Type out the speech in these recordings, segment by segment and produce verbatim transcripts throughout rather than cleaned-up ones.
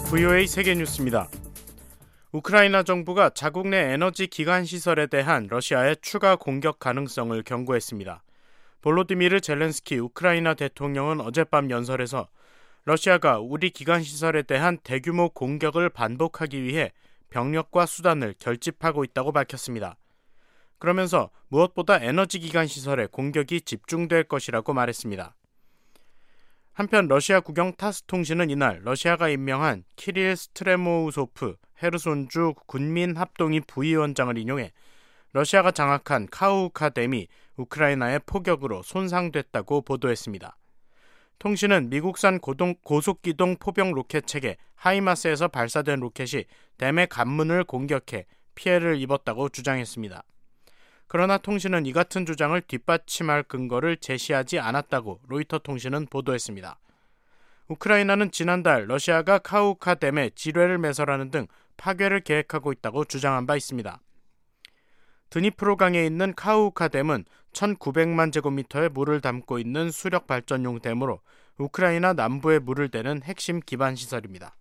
브이오에이 세계뉴스입니다. 우크라이나 정부가 자국 내 에너지 기관 시설에 대한 러시아의 추가 공격 가능성을 경고했습니다. 볼로디미르 젤렌스키 우크라이나 대통령은 어젯밤 연설에서 러시아가 우리 기관 시설에 대한 대규모 공격을 반복하기 위해 병력과 수단을 결집하고 있다고 밝혔습니다. 그러면서 무엇보다 에너지 기관 시설에 공격이 집중될 것이라고 말했습니다. 한편 러시아 국영 타스 통신은 이날 러시아가 임명한 키릴 스트레모우소프 헤르손주 군민합동이 부위원장을 인용해 러시아가 장악한 카우카 댐이 우크라이나의 포격으로 손상됐다고 보도했습니다. 통신은 미국산 고동, 고속기동 포병 로켓 체계 하이마스에서 발사된 로켓이 댐의 관문을 공격해 피해를 입었다고 주장했습니다. 그러나 통신은 이 같은 주장을 뒷받침할 근거를 제시하지 않았다고 로이터 통신은 보도했습니다. 우크라이나는 지난달 러시아가 카우카 댐에 지뢰를 매설하는 등 파괴를 계획하고 있다고 주장한 바 있습니다. 드니프로강에 있는 카우카 댐은 천구백만 제곱미터의 물을 담고 있는 수력 발전용 댐으로 우크라이나 남부에 물을 대는 핵심 기반 시설입니다.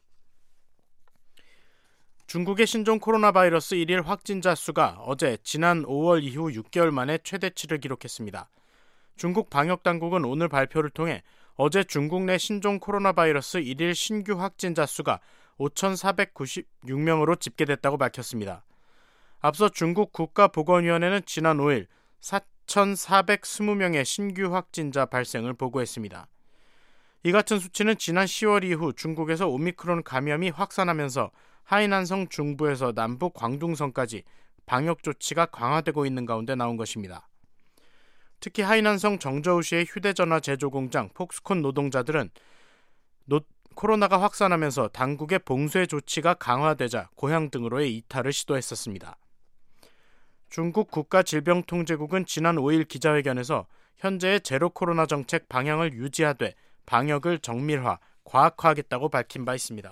중국의 신종 코로나 바이러스 일일 확진자 수가 어제 지난 오월 이후 육 개월 만에 최대치를 기록했습니다. 중국 방역당국은 오늘 발표를 통해 어제 중국 내 신종 코로나 바이러스 일일 신규 확진자 수가 오천사백구십육 명으로 집계됐다고 밝혔습니다. 앞서 중국 국가보건위원회는 지난 오일 사천사백이십 명의 신규 확진자 발생을 보고했습니다. 이 같은 수치는 지난 시월 이후 중국에서 오미크론 감염이 확산하면서 하이난성 중부에서 남부 광둥성까지 방역 조치가 강화되고 있는 가운데 나온 것입니다. 특히 하이난성 정저우시의 휴대전화 제조 공장 폭스콘 노동자들은 노, 코로나가 확산하면서 당국의 봉쇄 조치가 강화되자 고향 등으로의 이탈을 시도했었습니다. 중국 국가질병통제국은 지난 오일 기자회견에서 현재의 제로 코로나 정책 방향을 유지하되 방역을 정밀화, 과학화하겠다고 밝힌 바 있습니다.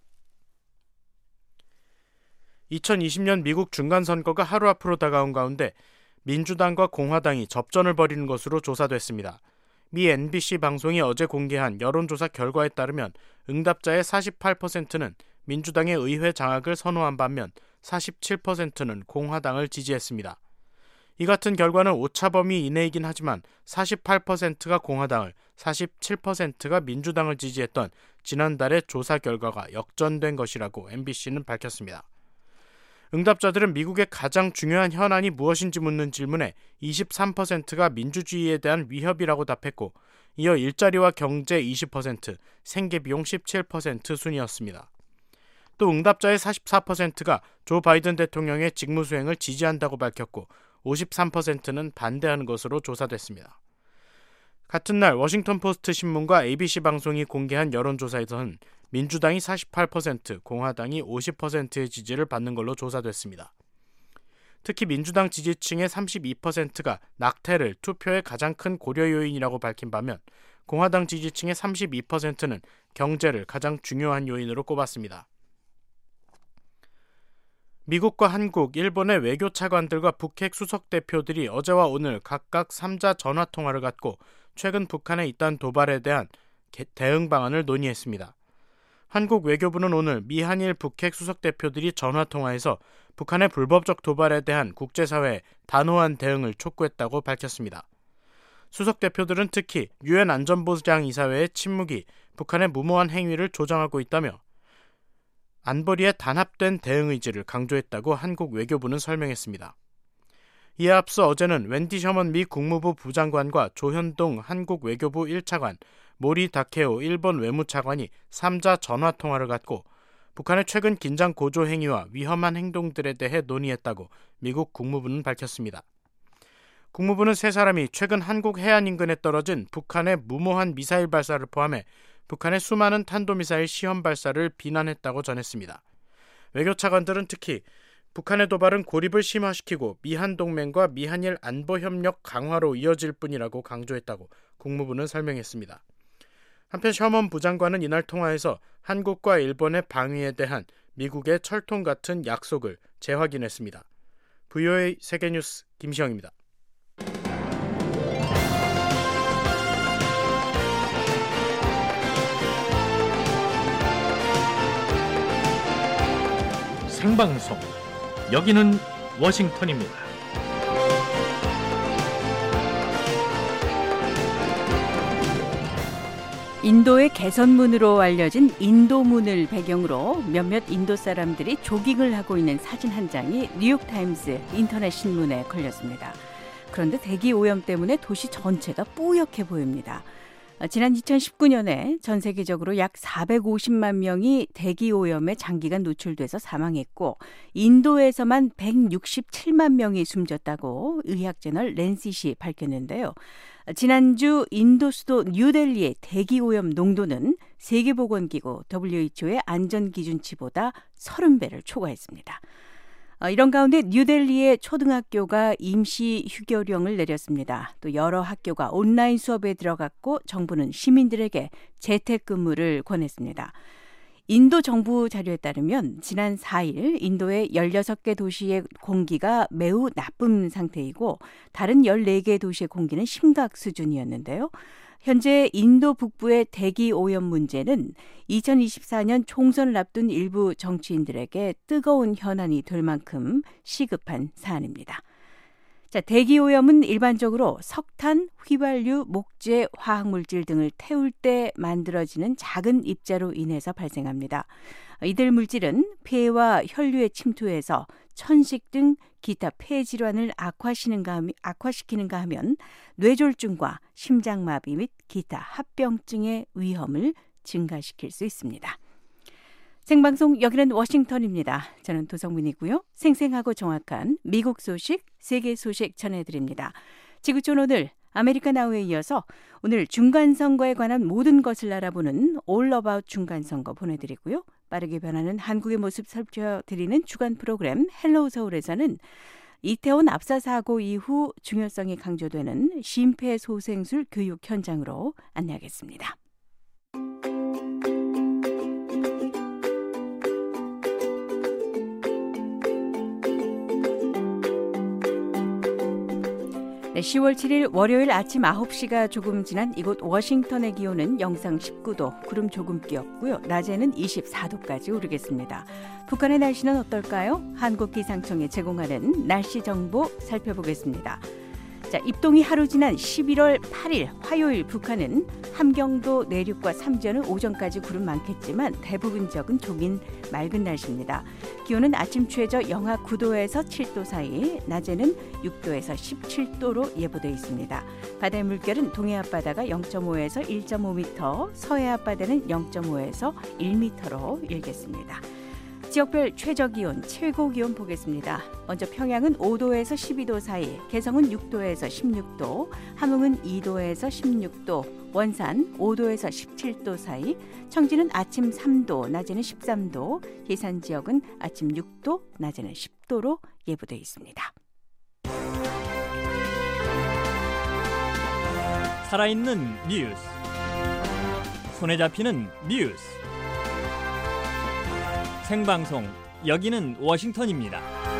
이천이십 년 미국 중간선거가 하루 앞으로 다가온 가운데 민주당과 공화당이 접전을 벌이는 것으로 조사됐습니다. 미 엔비씨 방송이 어제 공개한 여론조사 결과에 따르면 응답자의 사십팔 퍼센트는 민주당의 의회 장악을 선호한 반면 사십칠 퍼센트는 공화당을 지지했습니다. 이 같은 결과는 오차범위 이내이긴 하지만 사십팔 퍼센트가 공화당을, 사십칠 퍼센트가 민주당을 지지했던 지난달의 조사 결과가 역전된 것이라고 엠비씨는 밝혔습니다. 응답자들은 미국의 가장 중요한 현안이 무엇인지 묻는 질문에 이십삼 퍼센트가 민주주의에 대한 위협이라고 답했고, 이어 일자리와 경제 이십 퍼센트, 생계비용 십칠 퍼센트 순이었습니다. 또 응답자의 사십사 퍼센트가 조 바이든 대통령의 직무수행을 지지한다고 밝혔고 오십삼 퍼센트는 반대하는 것으로 조사됐습니다. 같은 날 워싱턴 포스트 신문과 에이비씨 방송이 공개한 여론조사에서는 민주당이 사십팔 퍼센트, 공화당이 오십 퍼센트의 지지를 받는 걸로 조사됐습니다. 특히 민주당 지지층의 삼십이 퍼센트가 낙태를 투표의 가장 큰 고려 요인이라고 밝힌 반면 공화당 지지층의 삼십이 퍼센트는 경제를 가장 중요한 요인으로 꼽았습니다. 미국과 한국, 일본의 외교 차관들과 북핵 수석 대표들이 어제와 오늘 각각 삼자 전화 통화를 갖고 최근 북한의 잇단 도발에 대한 대응 방안을 논의했습니다. 한국 외교부는 오늘 미 한일 북핵 수석 대표들이 전화 통화에서 북한의 불법적 도발에 대한 국제사회의 단호한 대응을 촉구했다고 밝혔습니다. 수석 대표들은 특히 유엔 안전보장이사회의 침묵이 북한의 무모한 행위를 조장하고 있다며 안보리의 단합된 대응 의지를 강조했다고 한국 외교부는 설명했습니다. 이에 앞서 어제는 웬디 셔먼 미 국무부 부장관과 조현동 한국 외교부 일 차관, 모리 다케오 일본 외무차관이 삼자 전화통화를 갖고 북한의 최근 긴장 고조 행위와 위험한 행동들에 대해 논의했다고 미국 국무부는 밝혔습니다. 국무부는 세 사람이 최근 한국 해안 인근에 떨어진 북한의 무모한 미사일 발사를 포함해 북한의 수많은 탄도미사일 시험 발사를 비난했다고 전했습니다. 외교차관들은 특히 북한의 도발은 고립을 심화시키고 미한 동맹과 미한일 안보협력 강화로 이어질 뿐이라고 강조했다고 국무부는 설명했습니다. 한편 셔먼 부장관은 이날 통화에서 한국과 일본의 방위에 대한 미국의 철통 같은 약속을 재확인했습니다. 브이오에이 세계뉴스 김시영입니다. 생방송, 여기는 워싱턴입니다. 인도의 개선문으로 알려진 인도문을 배경으로 몇몇 인도 사람들이 조깅을 하고 있는 사진 한 장이 뉴욕타임스 인터넷 신문에 걸렸습니다. 그런데 대기 오염 때문에 도시 전체가 뿌옇게 보입니다. 지난 이천십구 년에 전 세계적으로 약 사백오십만 명이 대기 오염에 장기간 노출돼서 사망했고 인도에서만 백육십칠만 명이 숨졌다고 의학저널 랜싯이 밝혔는데요. 지난주 인도 수도 뉴델리의 대기 오염 농도는 세계보건기구 더블유에이치오의 안전기준치보다 삼십 배를 초과했습니다. 이런 가운데 뉴델리의 초등학교가 임시 휴교령을 내렸습니다. 또 여러 학교가 온라인 수업에 들어갔고 정부는 시민들에게 재택근무를 권했습니다. 인도 정부 자료에 따르면 지난 사 일 인도의 열여섯 개 도시의 공기가 매우 나쁜 상태이고 다른 열네 개 도시의 공기는 심각 수준이었는데요. 현재 인도 북부의 대기 오염 문제는 이천이십사 년 총선을 앞둔 일부 정치인들에게 뜨거운 현안이 될 만큼 시급한 사안입니다. 자, 대기 오염은 일반적으로 석탄, 휘발유, 목재, 화학물질 등을 태울 때 만들어지는 작은 입자로 인해서 발생합니다. 이들 물질은 폐와 혈류에 침투해서 천식 등 기타 폐 질환을 악화시키는가 하면, 악화시키는가 하면 뇌졸중과 심장마비 및 기타 합병증의 위험을 증가시킬 수 있습니다. 생방송 여기는 워싱턴입니다. 저는 도성민이고요. 생생하고 정확한 미국 소식, 세계 소식 전해드립니다. 지구촌 오늘 아메리카 나우에 이어서 오늘 중간선거에 관한 모든 것을 알아보는 All About 중간선거 보내드리고요. 빠르게 변하는 한국의 모습 살펴드리는 주간 프로그램 헬로우 서울에서는 이태원 압사 사고 이후 중요성이 강조되는 심폐소생술 교육 현장으로 안내하겠습니다. 네, 시월 칠일 월요일 아침 아홉 시가 조금 지난 이곳 워싱턴의 기온은 영상 십구 도, 구름 조금 끼었고요. 낮에는 이십사 도까지 오르겠습니다. 북한의 날씨는 어떨까요? 한국기상청이 제공하는 날씨 정보 살펴보겠습니다. 자, 입동이 하루 지난 십일월 팔일 화요일 북한은 함경도 내륙과 삼지연은 오전까지 구름 많겠지만 대부분 지역은 종인 맑은 날씨입니다. 기온은 아침 최저 영하 구 도에서 칠 도 사이, 낮에는 육 도에서 십칠 도로 예보되어 있습니다. 바다의 물결은 동해 앞바다가 영 점 오에서 일 점 오 미터, 서해 앞바다는 영 점 오에서 일 미터로 일겠습니다. 지역별 최저기온, 최고기온 보겠습니다. 먼저 평양은 오 도에서 십이 도 사이, 개성은 육 도에서 십육 도, 함흥은 이 도에서 십육 도, 원산 오 도에서 십칠 도 사이, 청진은 아침 삼 도, 낮에는 십삼 도, 예산 지역은 아침 육 도, 낮에는 십 도로 예보되어 있습니다. 살아있는 뉴스, 손에 잡히는 뉴스, 생방송 여기는 워싱턴입니다.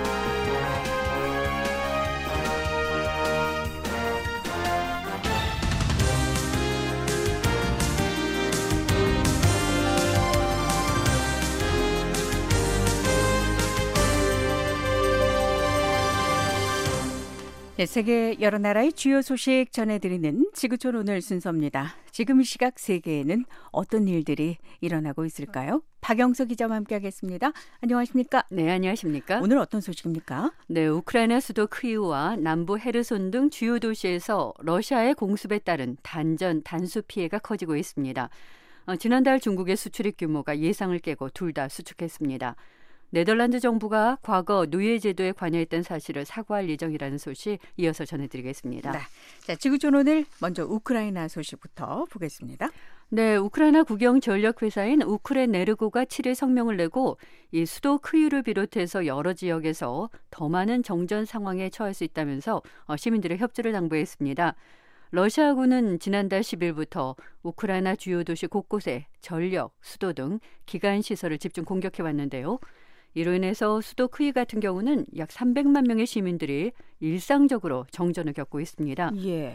네, 세계 여러 나라의 주요 소식 전해드리는 지구촌 오늘 순서입니다. 지금 이 시각 세계에는 어떤 일들이 일어나고 있을까요? 박영서 기자와 함께하겠습니다. 안녕하십니까? 네, 안녕하십니까? 오늘 어떤 소식입니까? 네, 우크라이나 수도 크이우와 남부 헤르손 등 주요 도시에서 러시아의 공습에 따른 단전, 단수 피해가 커지고 있습니다. 어, 지난달 중국의 수출입 규모가 예상을 깨고 둘 다 수축했습니다. 네덜란드 정부가 과거 노예 제도에 관여했던 사실을 사과할 예정이라는 소식 이어서 전해드리겠습니다. 네. 자, 지구촌 오늘 먼저 우크라이나 소식부터 보겠습니다. 네, 우크라이나 국영 전력회사인 우크레네르고가 칠 일 성명을 내고 이 수도 크이우를 비롯해서 여러 지역에서 더 많은 정전 상황에 처할 수 있다면서 시민들의 협조를 당부했습니다. 러시아군은 지난달 십 일부터 우크라이나 주요 도시 곳곳에 전력, 수도 등 기간 시설을 집중 공격해왔는데요. 이로 인해서 수도 크이 같은 경우는 약 삼백만 명의 시민들이 일상적으로 정전을 겪고 있습니다. 예,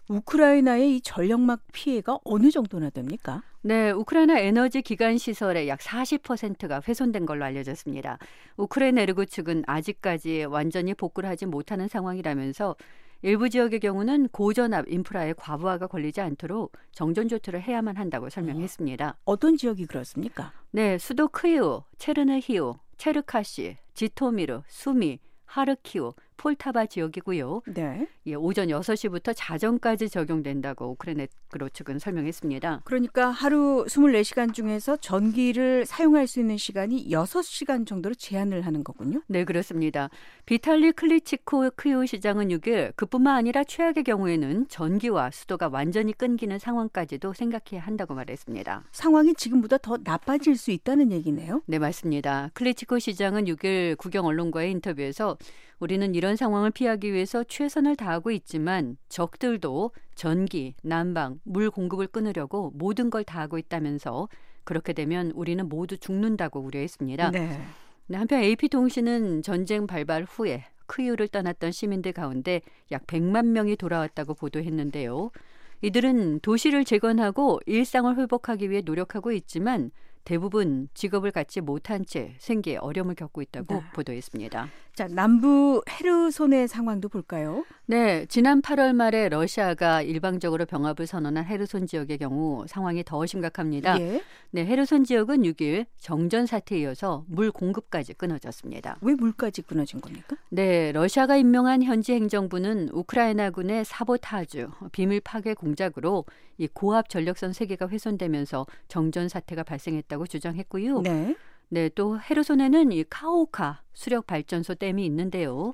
우크라이나의 이 전력망 피해가 어느 정도나 됩니까? 네, 우크라이나 에너지 기관 시설의 약 사십 퍼센트가 훼손된 걸로 알려졌습니다. 우크레네르고 측은 아직까지 완전히 복구를 하지 못하는 상황이라면서 일부 지역의 경우는 고전압 인프라의 과부하가 걸리지 않도록 정전 조치를 해야만 한다고 설명했습니다. 어떤 지역이 그렇습니까? 네, 수도 크이우, 체르느히우, 체르카시, 지토미르, 수미, 하르키우, 폴타바 지역이고요. 네. 예, 오전 여섯 시부터 자정까지 적용된다고 우크레네그로 측은 설명했습니다. 그러니까 하루 이십사 시간 중에서 전기를 사용할 수 있는 시간이 여섯 시간 정도로 제한을 하는 거군요. 네, 그렇습니다. 비탈리 클리치코 크이우 시장은 육 일 그뿐만 아니라 최악의 경우에는 전기와 수도가 완전히 끊기는 상황까지도 생각해야 한다고 말했습니다. 상황이 지금보다 더 나빠질 수 있다는 얘기네요. 네, 맞습니다. 클리치코 시장은 육 일 국영 언론과의 인터뷰에서 우리는 이런 상황을 피하기 위해서 최선을 다하고 있지만 적들도 전기, 난방, 물 공급을 끊으려고 모든 걸 다하고 있다면서 그렇게 되면 우리는 모두 죽는다고 우려했습니다. 네. 한편 에이피통신은 전쟁 발발 후에 크이우를 떠났던 시민들 가운데 약 백만 명이 돌아왔다고 보도했는데요. 이들은 도시를 재건하고 일상을 회복하기 위해 노력하고 있지만 대부분 직업을 갖지 못한 채 생계에 어려움을 겪고 있다고 네. 보도했습니다. 자, 남부 헤르손의 상황도 볼까요? 네, 지난 팔월 말에 러시아가 일방적으로 병합을 선언한 헤르손 지역의 경우 상황이 더 심각합니다. 예. 네, 헤르손 지역은 육 일 정전 사태에 이어서 물 공급까지 끊어졌습니다. 왜 물까지 끊어진 겁니까? 네, 러시아가 임명한 현지 행정부는 우크라이나군의 사보타주, 비밀 파괴 공작으로 이 고압 전력선 세 개가 훼손되면서 정전 사태가 발생했다고 주장했고요. 네. 네, 또 헤르손에는 이 카오카 수력 발전소 댐이 있는데요.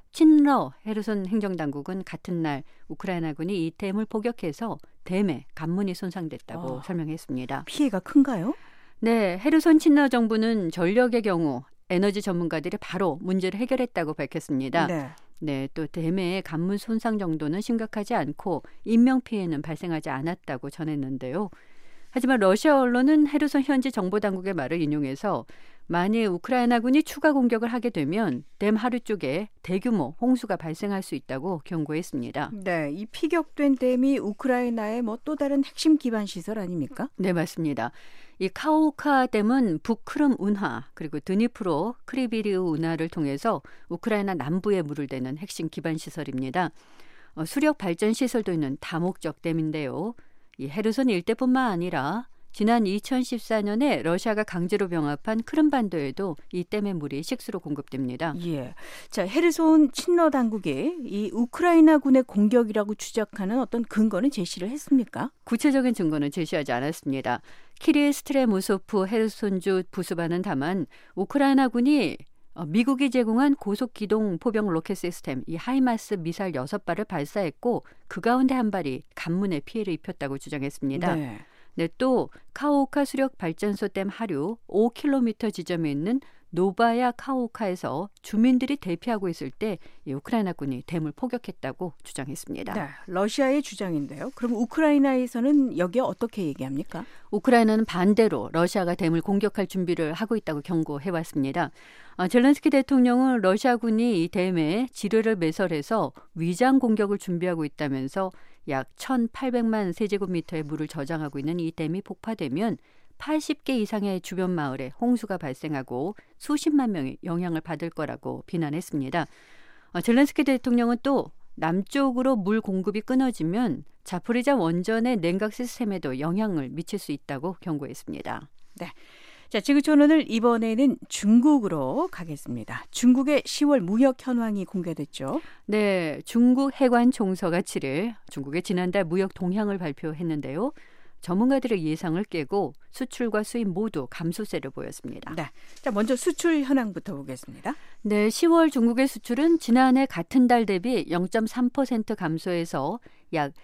친러 헤르손 행정당국은 같은 날 우크라이나군이 이 댐을 포격해서 댐에 관문이 손상됐다고 어. 설명했습니다. 피해가 큰가요? 네, 헤르손 친러 정부는 전력의 경우 에너지 전문가들이 바로 문제를 해결했다고 밝혔습니다. 네. 네, 또 댐의 관문 손상 정도는 심각하지 않고 인명 피해는 발생하지 않았다고 전했는데요. 하지만 러시아 언론은 헤르손 현지 정보당국의 말을 인용해서 만일 우크라이나군이 추가 공격을 하게 되면 댐 하류 쪽에 대규모 홍수가 발생할 수 있다고 경고했습니다. 네, 이 피격된 댐이 우크라이나의 뭐 또 다른 핵심 기반 시설 아닙니까? 네, 맞습니다. 이 카오카 댐은 북크름 운하 그리고 드니프로 크리비리우 운하를 통해서 우크라이나 남부에 물을 대는 핵심 기반 시설입니다. 어, 수력 발전 시설도 있는 다목적 댐인데요. 이 헤르손 일대뿐만 아니라 지난 이천십사 년에 러시아가 강제로 병합한 크림반도에도 이 댐의 물이 식수로 공급됩니다. 예. 자, 헤르손 친러 당국이 이 우크라이나군의 공격이라고 추적하는 어떤 근거는 제시를 했습니까? 구체적인 증거는 제시하지 않았습니다. 키릴 스트레무소프 헤르손주 부수반은 다만 우크라이나군이 미국이 제공한 고속기동 포병 로켓 시스템 이 하이마스 미사일 여섯 발을 발사했고 그 가운데 한 발이 관문에 피해를 입혔다고 주장했습니다. 네. 네, 또 카오카 수력 발전소 댐 하류 오 킬로미터 지점에 있는 노바야 카오카에서 주민들이 대피하고 있을 때 이 우크라이나군이 댐을 포격했다고 주장했습니다. 네, 러시아의 주장인데요. 그럼 우크라이나에서는 여기에 어떻게 얘기합니까? 우크라이나는 반대로 러시아가 댐을 공격할 준비를 하고 있다고 경고해왔습니다. 어, 젤렌스키 대통령은 러시아군이 이 댐에 지뢰를 매설해서 위장 공격을 준비하고 있다면서 약 천팔백만 세제곱미터의 물을 저장하고 있는 이 댐이 폭파되면 팔십 개 이상의 주변 마을에 홍수가 발생하고 수십만 명이 영향을 받을 거라고 비난했습니다. 어, 젤렌스키 대통령은 또 남쪽으로 물 공급이 끊어지면 자포리자 원전의 냉각 시스템에도 영향을 미칠 수 있다고 경고했습니다. 네. 자, 지구촌 오늘 이번에는 중국으로 가겠습니다. 중국의 시월 무역 현황이 공개됐죠. 네, 중국 해관 총서가 칠 일 중국의 지난달 무역 동향을 발표했는데요. 전문가들의 예상을 깨고 수출과 수입 모두 감소세를 보였습니다. 네. 자, 먼저 수출 현황부터 보겠습니다. 네, 시월 중국의 수출은 지난해 같은 달 대비 영 점 삼 퍼센트 감소해서 약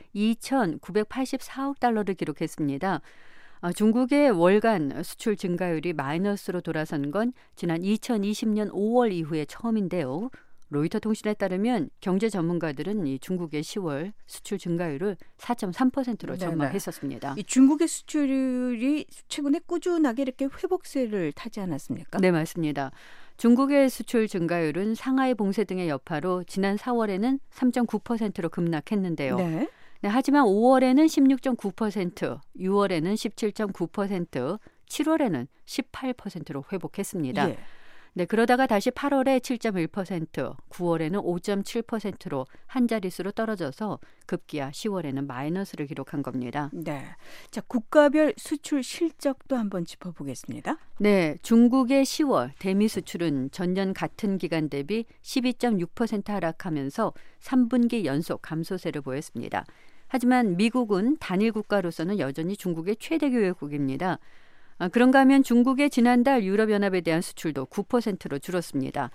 이천구백팔십사억 달러를 기록했습니다. 아, 중국의 월간 수출 증가율이 마이너스로 돌아선 건 지난 이천이십 년 오월 이후에 처음인데요. 로이터 통신에 따르면 경제 전문가들은 이 중국의 시월 수출 증가율을 사 점 삼 퍼센트로 네네. 전망했었습니다. 이 중국의 수출이 최근에 꾸준하게 이렇게 회복세를 타지 않았습니까? 네, 맞습니다. 중국의 수출 증가율은 상하이 봉쇄 등의 여파로 지난 사월에는 삼 점 구 퍼센트로 급락했는데요. 네. 네, 하지만 오월에는 십육 점 구 퍼센트, 유월에는 십칠 점 구 퍼센트, 칠월에는 십팔 퍼센트로 회복했습니다. 예. 네, 그러다가 다시 팔월에 칠 점 일 퍼센트, 구월에는 오 점 칠 퍼센트로 한 자릿수로 떨어져서 급기야 시월에는 마이너스를 기록한 겁니다. 네. 자, 국가별 수출 실적도 한번 짚어보겠습니다. 네, 중국의 시월 대미 수출은 전년 같은 기간 대비 십이 점 육 퍼센트 하락하면서 삼 분기 연속 감소세를 보였습니다. 하지만 미국은 단일 국가로서는 여전히 중국의 최대 교역국입니다. 아, 그런가 하면 중국의 지난달 유럽연합에 대한 수출도 구 퍼센트로 줄었습니다.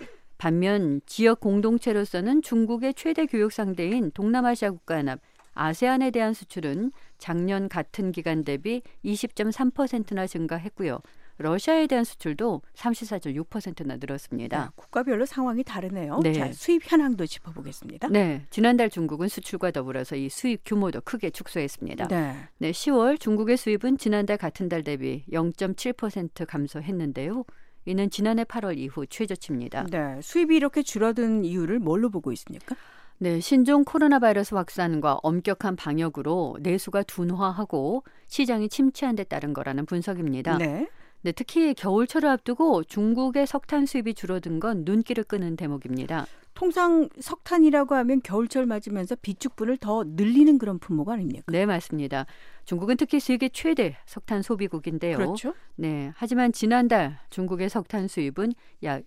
반면 지역 공동체로서는 중국의 최대 교역 상대인 동남아시아 국가연합 아세안에 대한 수출은 작년 같은 기간 대비 이십 점 삼 퍼센트나 증가했고요. 러시아에 대한 수출도 삼십사 점 육 퍼센트나 늘었습니다. 네, 국가별로 상황이 다르네요. 네. 자, 수입 현황도 짚어보겠습니다. 네, 지난달 중국은 수출과 더불어서 이 수입 규모도 크게 축소했습니다. 네. 네, 시월 중국의 수입은 지난달 같은 달 대비 영 점 칠 퍼센트 감소했는데요. 이는 지난해 팔월 이후 최저치입니다. 네, 수입이 이렇게 줄어든 이유를 뭘로 보고 있습니까? 네, 신종 코로나 바이러스 확산과 엄격한 방역으로 내수가 둔화하고 시장이 침체한 데 따른 거라는 분석입니다. 네. 네, 특히 겨울철을 앞두고 중국의 석탄 수입이 줄어든 건 눈길을 끄는 대목입니다. 통상 석탄이라고 하면 겨울철 맞으면서 비축분을 더 늘리는 그런 품목 아닙니까? 네, 맞습니다. 중국은 특히 세계 최대 석탄 소비국인데요. 그렇죠. 네, 하지만 지난달 중국의 석탄 수입은 약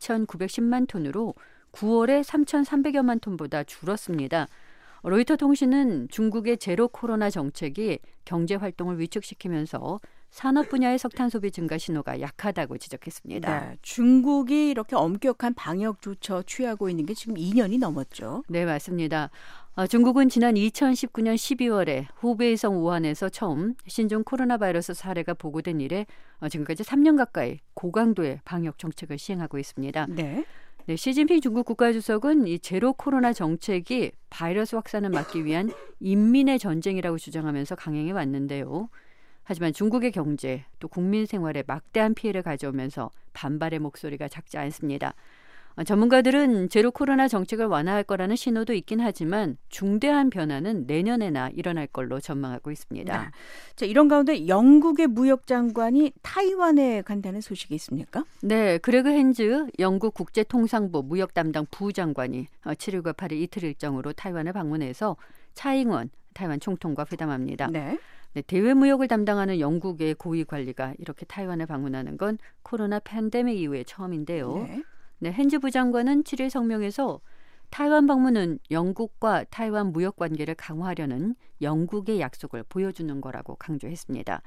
이천구백십만 톤으로 구월에 삼천삼백여만 톤보다 줄었습니다. 로이터 통신은 중국의 제로 코로나 정책이 경제 활동을 위축시키면서 산업 분야의 석탄 소비 증가 신호가 약하다고 지적했습니다. 네, 중국이 이렇게 엄격한 방역 조처 취하고 있는 게 지금 이 년이 넘었죠. 네, 맞습니다. 어, 중국은 지난 이천십구 년 십이월에 후베이성 우한에서 처음 신종 코로나 바이러스 사례가 보고된 이래 어, 지금까지 삼 년 가까이 고강도의 방역 정책을 시행하고 있습니다. 네. 네, 시진핑 중국 국가주석은 이 제로 코로나 정책이 바이러스 확산을 막기 위한 인민의 전쟁이라고 주장하면서 강행해 왔는데요. 하지만 중국의 경제 또 국민 생활에 막대한 피해를 가져오면서 반발의 목소리가 작지 않습니다. 전문가들은 제로 코로나 정책을 완화할 거라는 신호도 있긴 하지만 중대한 변화는 내년에나 일어날 걸로 전망하고 있습니다. 네. 자, 이런 가운데 영국의 무역장관이 타이완에 간다는 소식이 있습니까? 네, 그레그 헨즈 영국 국제통상부 무역 담당 부장관이 칠일과 팔일 이틀 일정으로 타이완을 방문해서 차잉원 타이완 총통과 회담합니다. 네. 네, 대외 무역을 담당하는 영국의 고위 관리가 이렇게 타이완을 방문하는 건 코로나 팬데믹 이후에 처음인데요. 네. 네, 헨즈 부장관은 칠일 성명에서 타이완 방문은 영국과 타이완 무역 관계를 강화하려는 영국의 약속을 보여주는 거라고 강조했습니다.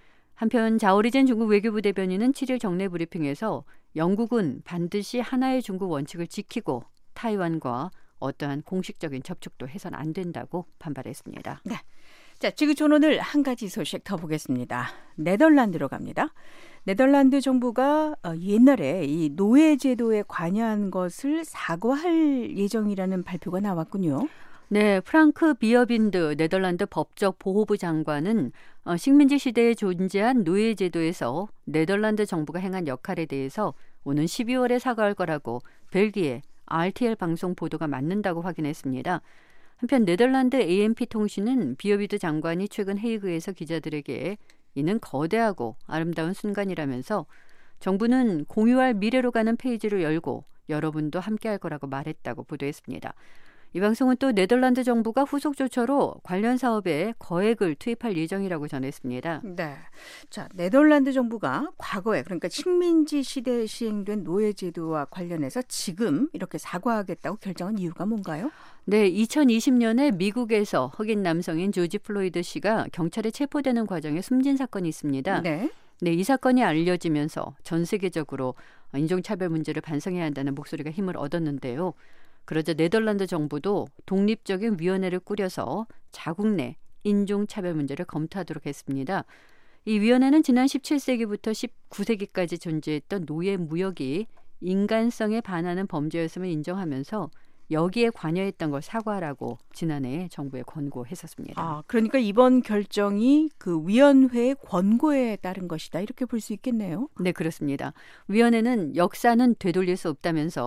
한편 자오리젠 중국 외교부 대변인은 칠일 정례 브리핑에서 영국은 반드시 하나의 중국 원칙을 지키고 타이완과 어떠한 공식적인 접촉도 해선 안 된다고 반발했습니다. 네. 자, 지구촌 오늘 한 가지 소식 더 보겠습니다. 네덜란드로 갑니다. 네덜란드 정부가 옛날에 이 노예 제도에 관여한 것을 사과할 예정이라는 발표가 나왔군요. 네, 프랑크 비어빈드 네덜란드 법적 보호부 장관은 식민지 시대에 존재한 노예 제도에서 네덜란드 정부가 행한 역할에 대해서 오는 십이월에 사과할 거라고 벨기에 알티엘 방송 보도가 맞는다고 확인했습니다. 한편 네덜란드 에이엠피 통신은 비어비드 장관이 최근 헤이그에서 기자들에게 이는 거대하고 아름다운 순간이라면서 정부는 공유할 미래로 가는 페이지를 열고 여러분도 함께할 거라고 말했다고 보도했습니다. 이 방송은 또 네덜란드 정부가 후속 조처로 관련 사업에 거액을 투입할 예정이라고 전했습니다. 네, 자 네덜란드 정부가 과거에 그러니까 식민지 시대에 시행된 노예 제도와 관련해서 지금 이렇게 사과하겠다고 결정한 이유가 뭔가요? 네, 이천이십 년에 미국에서 흑인 남성인 조지 플로이드 씨가 경찰에 체포되는 과정에 숨진 사건이 있습니다. 네. 네, 이 사건이 알려지면서 전 세계적으로 인종차별 문제를 반성해야 한다는 목소리가 힘을 얻었는데요. 그러자 네덜란드 정부도 독립적인 위원회를 꾸려서 자국 내 인종차별 문제를 검토하도록 했습니다. 이 위원회는 지난 십칠 세기부터 십구 세기까지 존재했던 노예 무역이 인간성에 반하는 범죄였음을 인정하면서 여기에 관여했던 걸 사과하라고 지난해 정부에 권고했었습니다. 아, 그러니까 이번 결정이 그 위원회의 권고에 따른 것이다. 이렇게 볼 수 있겠네요. 네, 그렇습니다. 위원회는 역사는 되돌릴 수 없다면서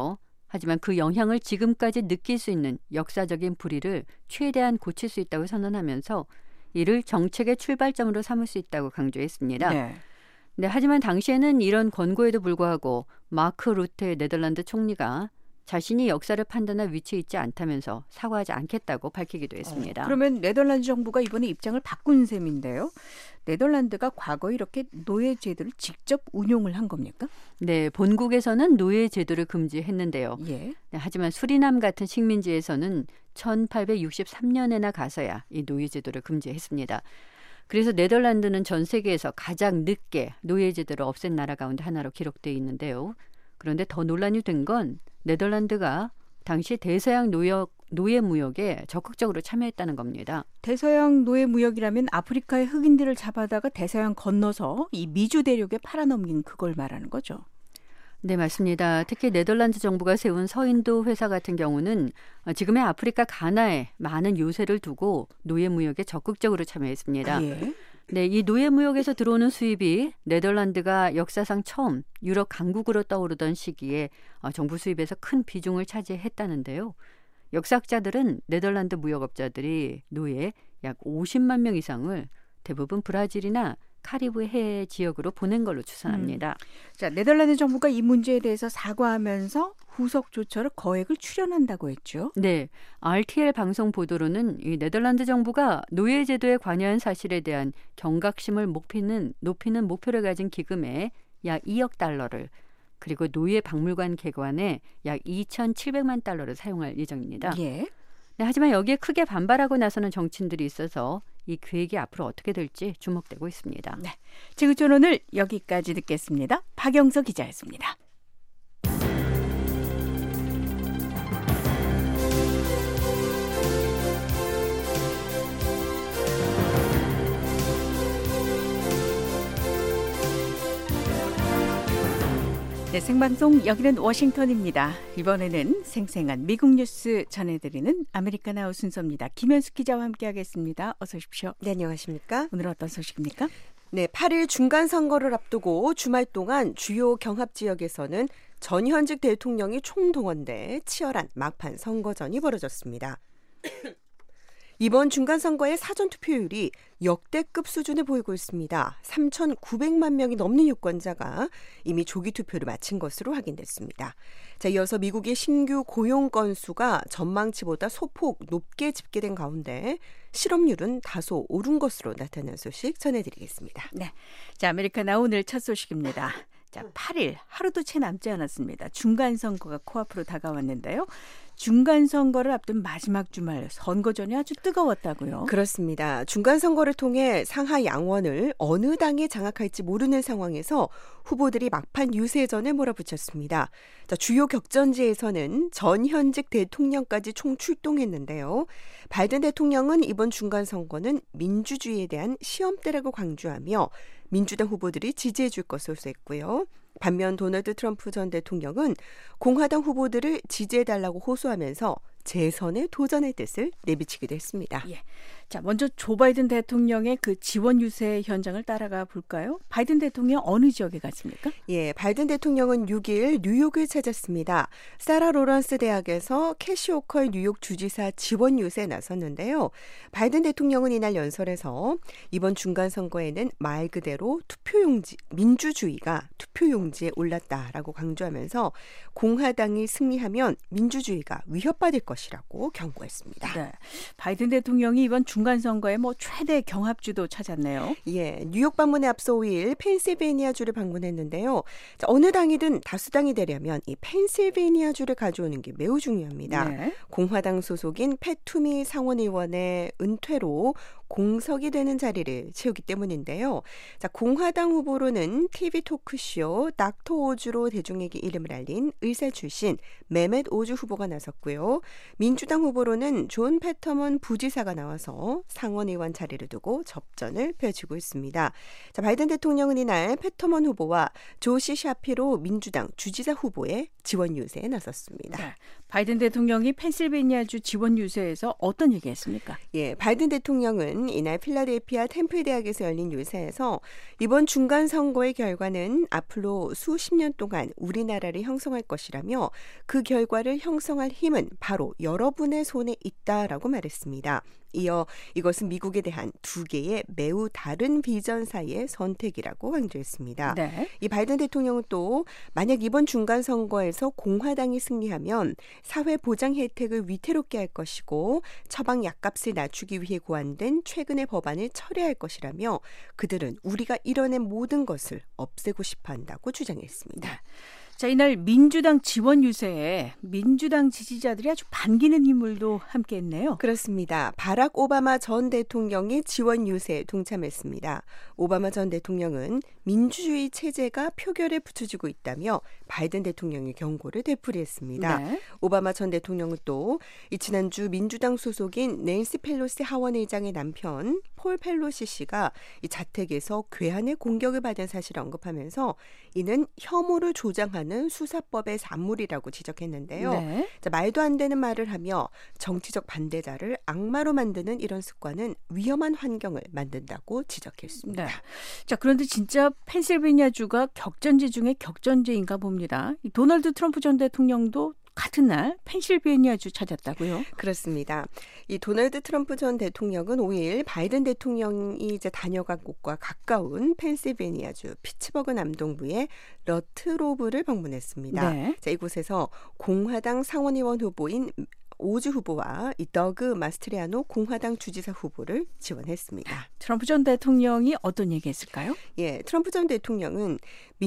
하지만 그 영향을 지금까지 느낄 수 있는 역사적인 불의를 최대한 고칠 수 있다고 선언하면서 이를 정책의 출발점으로 삼을 수 있다고 강조했습니다. 네. 네, 하지만 당시에는 이런 권고에도 불구하고 마크 루테 네덜란드 총리가 자신이 역사를 판단할 위치에 있지 않다면서 사과하지 않겠다고 밝히기도 했습니다. 어, 그러면 네덜란드 정부가 이번에 입장을 바꾼 셈인데요. 네덜란드가 과거에 이렇게 노예 제도를 직접 운용을 한 겁니까? 네, 본국에서는 노예 제도를 금지했는데요. 예. 네, 하지만 수리남 같은 식민지에서는 천팔백육십삼 년에나 가서야 이 노예 제도를 금지했습니다. 그래서 네덜란드는 전 세계에서 가장 늦게 노예 제도를 없앤 나라 가운데 하나로 기록되어 있는데요. 그런데 더 논란이 된 건 네덜란드가 당시 대서양 노역, 노예 무역에 적극적으로 참여했다는 겁니다. 대서양 노예 무역이라면 아프리카의 흑인들을 잡아다가 대서양 건너서 이 미주 대륙에 팔아넘긴 그걸 말하는 거죠. 네, 맞습니다. 특히 네덜란드 정부가 세운 서인도 회사 같은 경우는 지금의 아프리카 가나에 많은 요새를 두고 노예 무역에 적극적으로 참여했습니다. 예. 네, 이 노예 무역에서 들어오는 수입이 네덜란드가 역사상 처음 유럽 강국으로 떠오르던 시기에 정부 수입에서 큰 비중을 차지했다는데요. 역사학자들은 네덜란드 무역업자들이 노예 약 오십만 명 이상을 대부분 브라질이나 카리브 해 지역으로 보낸 걸로 추산합니다. 음. 자, 네덜란드 정부가 이 문제에 대해서 사과하면서 후속 조처를 거액을 출연한다고 했죠. 네, 알티엘 방송 보도로는 이 네덜란드 정부가 노예 제도에 관여한 사실에 대한 경각심을 높이는, 높이는 목표를 가진 기금에 약 이억 달러를 그리고 노예 박물관 개관에 약 이천칠백만 달러를 사용할 예정입니다. 예. 네, 하지만 여기에 크게 반발하고 나서는 정치인들이 있어서 이 계획이 앞으로 어떻게 될지 주목되고 있습니다. 네, 지구촌 오늘 여기까지 듣겠습니다. 박영서 기자였습니다. 네, 생방송 여기는 워싱턴입니다. 이번에는 생생한 미국 뉴스 전해드리는 아메리카나우 순서입니다. 김현숙 기자와 함께하겠습니다. 어서 오십시오. 네, 안녕하십니까? 오늘 어떤 소식입니까? 네, 팔 일 중간선거를 앞두고 주말 동안 주요 경합 지역에서는 전현직 대통령이 총동원돼 치열한 막판 선거전이 벌어졌습니다. 이번 중간선거의 사전투표율이 역대급 수준을 보이고 있습니다. 삼천구백만 명이 넘는 유권자가 이미 조기투표를 마친 것으로 확인됐습니다. 자, 이어서 미국의 신규 고용 건수가 전망치보다 소폭 높게 집계된 가운데 실업률은 다소 오른 것으로 나타난 소식 전해드리겠습니다. 네, 자, 아메리카나 오늘 첫 소식입니다. 자, 팔 일 하루도 채 남지 않았습니다. 중간선거가 코앞으로 다가왔는데요. 중간선거를 앞둔 마지막 주말 선거전이 아주 뜨거웠다고요. 그렇습니다. 중간선거를 통해 상하 양원을 어느 당이 장악할지 모르는 상황에서 후보들이 막판 유세전을 몰아붙였습니다. 자, 주요 격전지에서는 전현직 대통령까지 총출동했는데요. 바이든 대통령은 이번 중간선거는 민주주의에 대한 시험대라고 강조하며 민주당 후보들이 지지해 줄 것을 호소했고요. 반면 도널드 트럼프 전 대통령은 공화당 후보들을 지지해달라고 호소하면서 재선에 도전할 뜻을 내비치기도 했습니다. 예. 자, 먼저 조 바이든 대통령의 그 지원 유세 현장을 따라가 볼까요? 바이든 대통령 어느 지역에 갔습니까? 예, 바이든 대통령은 육 일 뉴욕을 찾았습니다. 사라 로런스 대학에서 캐시 호컬 뉴욕 주지사 지원 유세에 나섰는데요. 바이든 대통령은 이날 연설에서 이번 중간선거에는 말 그대로 투표용지, 민주주의가 투표용지에 올랐다라고 강조하면서 공화당이 승리하면 민주주의가 위협받을 것이라고 경고했습니다. 네, 바이든 대통령이 이번 중간선거에 뭐 최대 경합주도 찾았네요. 예, 뉴욕 방문에 앞서 오 일 펜실베이니아주를 방문했는데요. 자, 어느 당이든 다수당이 되려면 이 펜실베이니아주를 가져오는 게 매우 중요합니다. 네. 공화당 소속인 팻 투미 상원의원의 은퇴로 공석이 되는 자리를 채우기 때문인데요. 자, 공화당 후보로는 티비 토크쇼 닥터 오즈로 대중에게 이름을 알린 의사 출신 메멧 오즈 후보가 나섰고요. 민주당 후보로는 존 패터먼 부지사가 나와서 상원의원 자리를 두고 접전을 펼치고 있습니다. 자, 바이든 대통령은 이날 패터먼 후보와 조시 샤피로 민주당 주지사 후보의 지원 유세에 나섰습니다. 네. 바이든 대통령이 펜실베이니아주 지원 유세에서 어떤 얘기했습니까? 예, 바이든 대통령은 통령은 이날 필라델피아 템플 대학에서 열린 유세에서 이번 중간 선거의 결과는 앞으로 수십 년 동안 우리나라를 형성할 것이라며 그 결과를 형성할 힘은 바로 여러분의 손에 있다라고 말했습니다. 이어 이것은 미국에 대한 두 개의 매우 다른 비전 사이의 선택이라고 강조했습니다. 네. 이 바이든 대통령은 또 만약 이번 중간 선거에서 공화당이 승리하면 사회 보장 혜택을 위태롭게 할 것이고 처방 약값을 낮추기 위해 고안된 최근의 법안을 철회할 것이라며 그들은 우리가 이뤄낸 모든 것을 없애고 싶어 한다고 주장했습니다. 네. 자, 이날 민주당 지원 유세에 민주당 지지자들이 아주 반기는 인물도 함께했네요. 그렇습니다. 바락 오바마 전 대통령이 지원 유세에 동참했습니다. 오바마 전 대통령은 민주주의 체제가 표결에 붙여지고 있다며 바이든 대통령의 경고를 되풀이했습니다. 네. 오바마 전 대통령은 또 이 지난주 민주당 소속인 낸시 펠로시 하원의장의 남편 폴 펠로시 씨가 이 자택에서 괴한의 공격을 받은 사실을 언급하면서 이는 혐오를 조장하는 수사법의 산물이라고 지적했는데요. 네. 자, 말도 안 되는 말을 하며 정치적 반대자를 악마로 만드는 이런 습관은 위험한 환경을 만든다고 지적했습니다. 네. 자, 그런데 진짜 펜실베니아주가 격전지 중에 격전지인가 봅니다. 이 도널드 트럼프 전 대통령도 같은 날 펜실베니아주 찾았다고요? 그렇습니다. 이 도널드 트럼프 전 대통령은 오 일 바이든 대통령이 이제 다녀간 곳과 가까운 펜실베니아주 피츠버그 남동부의 러트로브를 방문했습니다. 네. 자, 이곳에서 공화당 상원의원 후보인 오주 후보와 이 더그 마스트리아노 공화당 주지사 후보를 지원했습니다. 트럼프 전 대통령이 어떤 얘기했을까요? 예, 트럼프 전 대통령은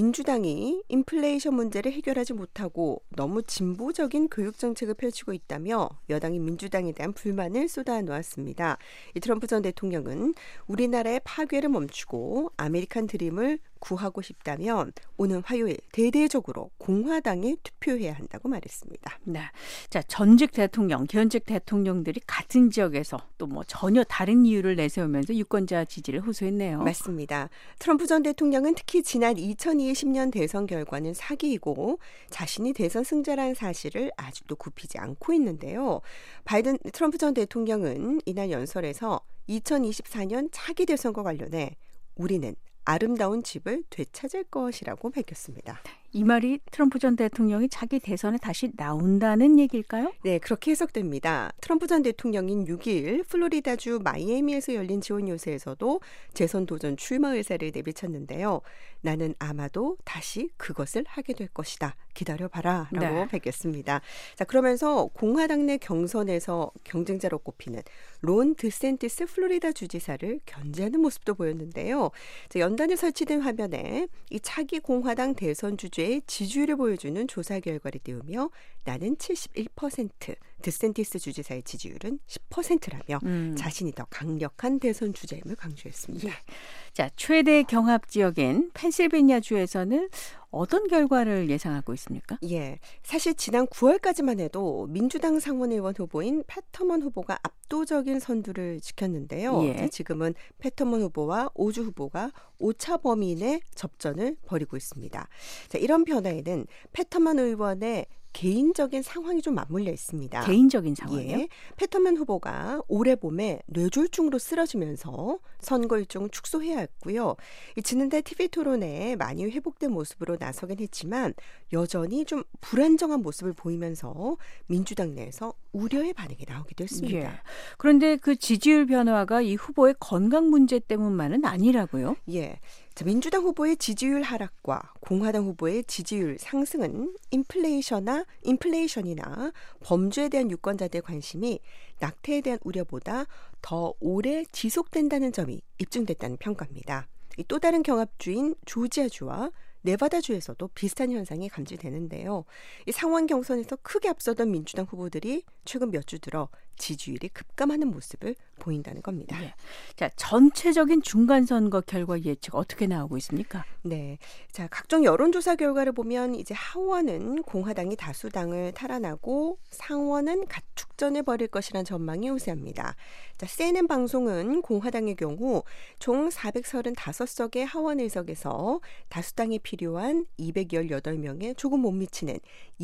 민주당이 인플레이션 문제를 해결하지 못하고 너무 진보적인 교육 정책을 펼치고 있다며 여당이 민주당에 대한 불만을 쏟아놓았습니다. 이 트럼프 전 대통령은 우리나라의 파괴를 멈추고 아메리칸 드림을 구하고 싶다면 오는 화요일 대대적으로 공화당에 투표해야 한다고 말했습니다. 네. 자, 전직 대통령, 현직 대통령들이 같은 지역에서 또 뭐 전혀 다른 이유를 내세우면서 유권자 지지를 호소했네요. 맞습니다. 트럼프 전 대통령은 특히 지난 이천이십 년 대선 결과는 사기이고 자신이 대선 승자라는 사실을 아직도 굽히지 않고 있는데요. 바이든 트럼프 전 대통령은 이날 연설에서 이천이십사 년 차기 대선과 관련해 우리는 아름다운 집을 되찾을 것이라고 밝혔습니다. 이 말이 트럼프 전 대통령이 차기 대선에 다시 나온다는 얘기일까요? 네, 그렇게 해석됩니다. 트럼프 전 대통령인 육 일 플로리다주 마이애미에서 열린 지원 요새에서도 재선 도전 출마 의사를 내비쳤는데요. 나는 아마도 다시 그것을 하게 될 것이다. 기다려봐라 라고 네. 밝혔습니다. 자, 그러면서 공화당 내 경선에서 경쟁자로 꼽히는 론 드샌티스 플로리다 주지사를 견제하는 모습도 보였는데요. 자, 연단에 설치된 화면에 이 차기 공화당 대선 주제의 지지율을 보여주는 조사 결과를 띄우며 나는 칠십일 퍼센트, 드샌티스 주지사의 지지율은 십 퍼센트라며 음. 자신이 더 강력한 대선 주자임을 강조했습니다. 예. 자, 최대 경합 지역인 펜실베니아주에서는 어떤 결과를 예상하고 있습니까? 예, 사실 지난 구월까지만 해도 민주당 상원의원 후보인 패터먼 후보가 압도적인 선두를 지켰는데요. 예. 자, 지금은 패터먼 후보와 오주 후보가 오차 범위 내 접전을 벌이고 있습니다. 자, 이런 변화에는 패터먼 의원의 개인적인 상황이 좀 맞물려 있습니다. 개인적인 상황이요? 예, 패터먼 후보가 올해 봄에 뇌졸중으로 쓰러지면서 선거 일정 축소해야 했고요. 이 지난달 티비 토론에 많이 회복된 모습으로 나서긴 했지만 여전히 좀 불안정한 모습을 보이면서 민주당 내에서 우려의 반응이 나오기도 했습니다. 예. 그런데 그 지지율 변화가 이 후보의 건강 문제 때문만은 아니라고요? 예. 자, 민주당 후보의 지지율 하락과 공화당 후보의 지지율 상승은 인플레이션이나 인플레이션이나 범죄에 대한 유권자들의 관심이 낙태에 대한 우려보다 더 오래 지속된다는 점이 입증됐다는 평가입니다. 또 다른 경합주인 조지아주와 네바다주에서도 비슷한 현상이 감지되는데요. 이 상원 경선에서 크게 앞서던 민주당 후보들이 최근 몇 주 들어 지지율이 급감하는 모습을 보인다는 겁니다. 예. 자, 전체적인 중간선거 결과 예측 어떻게 나오고 있습니까? 네, 자 각종 여론조사 결과를 보면 이제 하원은 공화당이 다수당을 탈환하고 상원은 가축전을 벌일 것이라는 전망이 우세합니다. 자, 씨엔엔 방송은 공화당의 경우 총 사백삼십오 석의 하원 의석에서 다수당이 필요한 이백십팔 명에 조금 못 미치는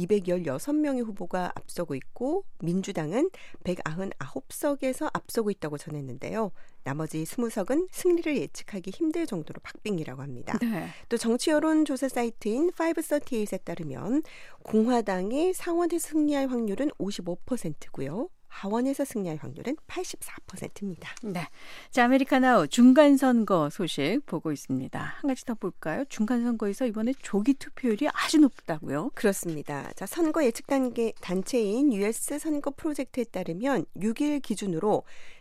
이백십육 명의 후보가 앞서고 있고 민주당은 백구십구 석에서 앞서고 있다고 전했는데요. 나머지 이십 석은 승리를 예측하기 힘들 정도로 박빙이라고 합니다. 네. 또 정치 여론조사 사이트인 파이브서티에잇에 따르면 공화당이 상원에서 승리할 확률은 오십오 퍼센트고요. 하원에서 승리할 확률은 팔십사 퍼센트입니다. 네. 자, 아메리카나우 중간선거 소식 보고 있습니다. 한 가지 더 볼까요? 중간선거에서 이번에 조기 투표율이 아주 높다고요? 그렇습니다. 자, 선거 예측 단계 단체인 유에스 선거 프로젝트에 따르면 육 일 기준으로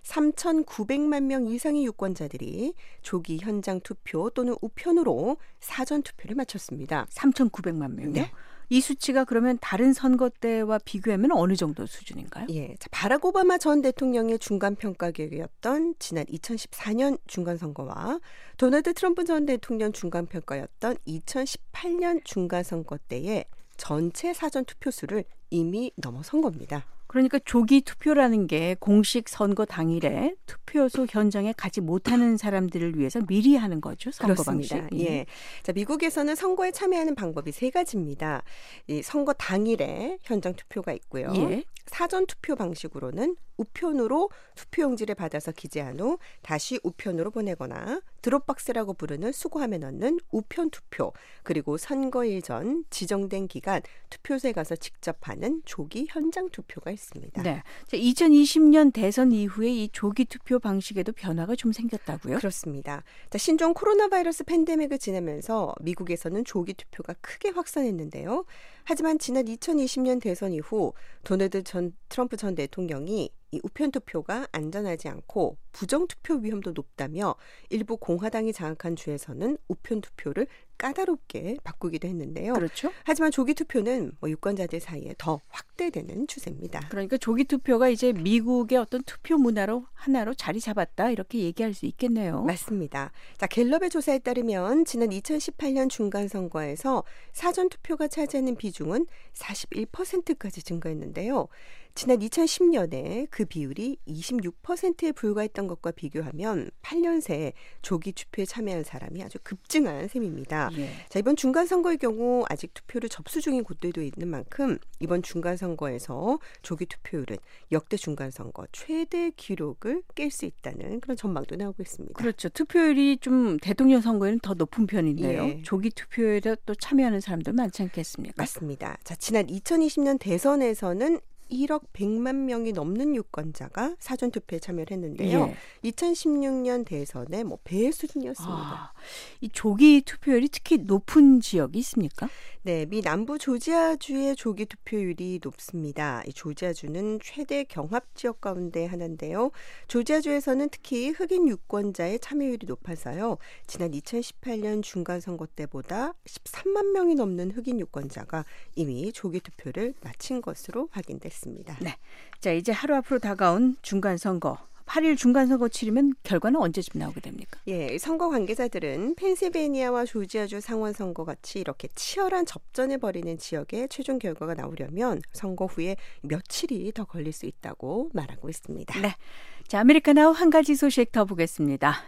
삼천구백만 명 이상의 유권자들이 조기 현장 투표 또는 우편으로 사전 투표를 마쳤습니다. 삼천구백만 명이요? 네. 이 수치가 그러면 다른 선거 때와 비교하면 어느 정도 수준인가요? 예, 자, 바락 오바마 전 대통령의 중간 평가 계획이었던 지난 이천십사 년 중간 선거와 도널드 트럼프 전 대통령 중간 평가였던 이천십팔 년 중간 선거 때의 전체 사전 투표 수를 이미 넘어선 겁니다. 그러니까 조기 투표라는 게 공식 선거 당일에 투표소 현장에 가지 못하는 사람들을 위해서 미리 하는 거죠. 선거 그렇습니다. 방식. 예. 자, 미국에서는 선거에 참여하는 방법이 세 가지입니다. 이 선거 당일에 현장 투표가 있고요. 예. 사전 투표 방식으로는 우편으로 투표용지를 받아서 기재한 후 다시 우편으로 보내거나 드롭박스라고 부르는 수거함에 넣는 우편 투표, 그리고 선거일 전 지정된 기간 투표소에 가서 직접 하는 조기 현장 투표가 있습니다. 네. 자, 이천이십 년 대선 이후에 이 조기 투표 방식에도 변화가 좀 생겼다고요? 그렇습니다. 자, 신종 코로나 바이러스 팬데믹을 지내면서 미국에서는 조기 투표가 크게 확산했는데요. 하지만 지난 이천이십 년 대선 이후 도널드 전 트럼프 전 대통령이 이 우편 투표가 안전하지 않고 부정 투표 위험도 높다며 일부 공화당이 장악한 주에서는 우편 투표를 까다롭게 바꾸기도 했는데요. 그렇죠. 하지만 조기 투표는 뭐 유권자들 사이에 더 확대되는 추세입니다. 그러니까 조기 투표가 이제 미국의 어떤 투표 문화로 하나로 자리 잡았다 이렇게 얘기할 수 있겠네요. 맞습니다. 자, 갤럽의 조사에 따르면 지난 이천십팔 년 중간 선거에서 사전 투표가 차지하는 비중은 사십일 퍼센트까지 증가했는데요. 지난 이천십 년에 그 비율이 이십육 퍼센트에 불과했던 것과 비교하면 팔 년 새 조기 투표에 참여한 사람이 아주 급증한 셈입니다. 예. 자, 이번 중간 선거의 경우 아직 투표를 접수 중인 곳들도 있는 만큼 이번 중간 선거에서 조기 투표율은 역대 중간 선거 최대 기록을 깰 수 있다는 그런 전망도 나오고 있습니다. 그렇죠. 투표율이 좀 대통령 선거에는 더 높은 편인데요. 예. 조기 투표에 또 참여하는 사람들 많지 않겠습니까? 맞습니다. 자, 지난 이천이십 년 대선에서는 일억 백만 명이 넘는 유권자가 사전투표에 참여를 했는데요. 예. 이천십육 년 대선의 뭐 배 수준이었습니다. 아, 이 조기 투표율이 특히 높은 지역이 있습니까? 네, 미 남부 조지아주의 조기 투표율이 높습니다. 이 조지아주는 최대 경합 지역 가운데 하나인데요. 조지아주에서는 특히 흑인 유권자의 참여율이 높아서요. 지난 이천십팔 년 중간 선거 때보다 십삼만 명이 넘는 흑인 유권자가 이미 조기 투표를 마친 것으로 확인됐습니다. 네. 자, 이제 하루 앞으로 다가온 중간 선거. 팔 일 중간 선거 치르면 결과는 언제쯤 나오게 됩니까? 예, 선거 관계자들은 펜실베니아와 조지아주 상원 선거 같이 이렇게 치열한 접전을 벌이는 지역의 최종 결과가 나오려면 선거 후에 며칠이 더 걸릴 수 있다고 말하고 있습니다. 네. 자, 아메리카나우 한 가지 소식 더 보겠습니다.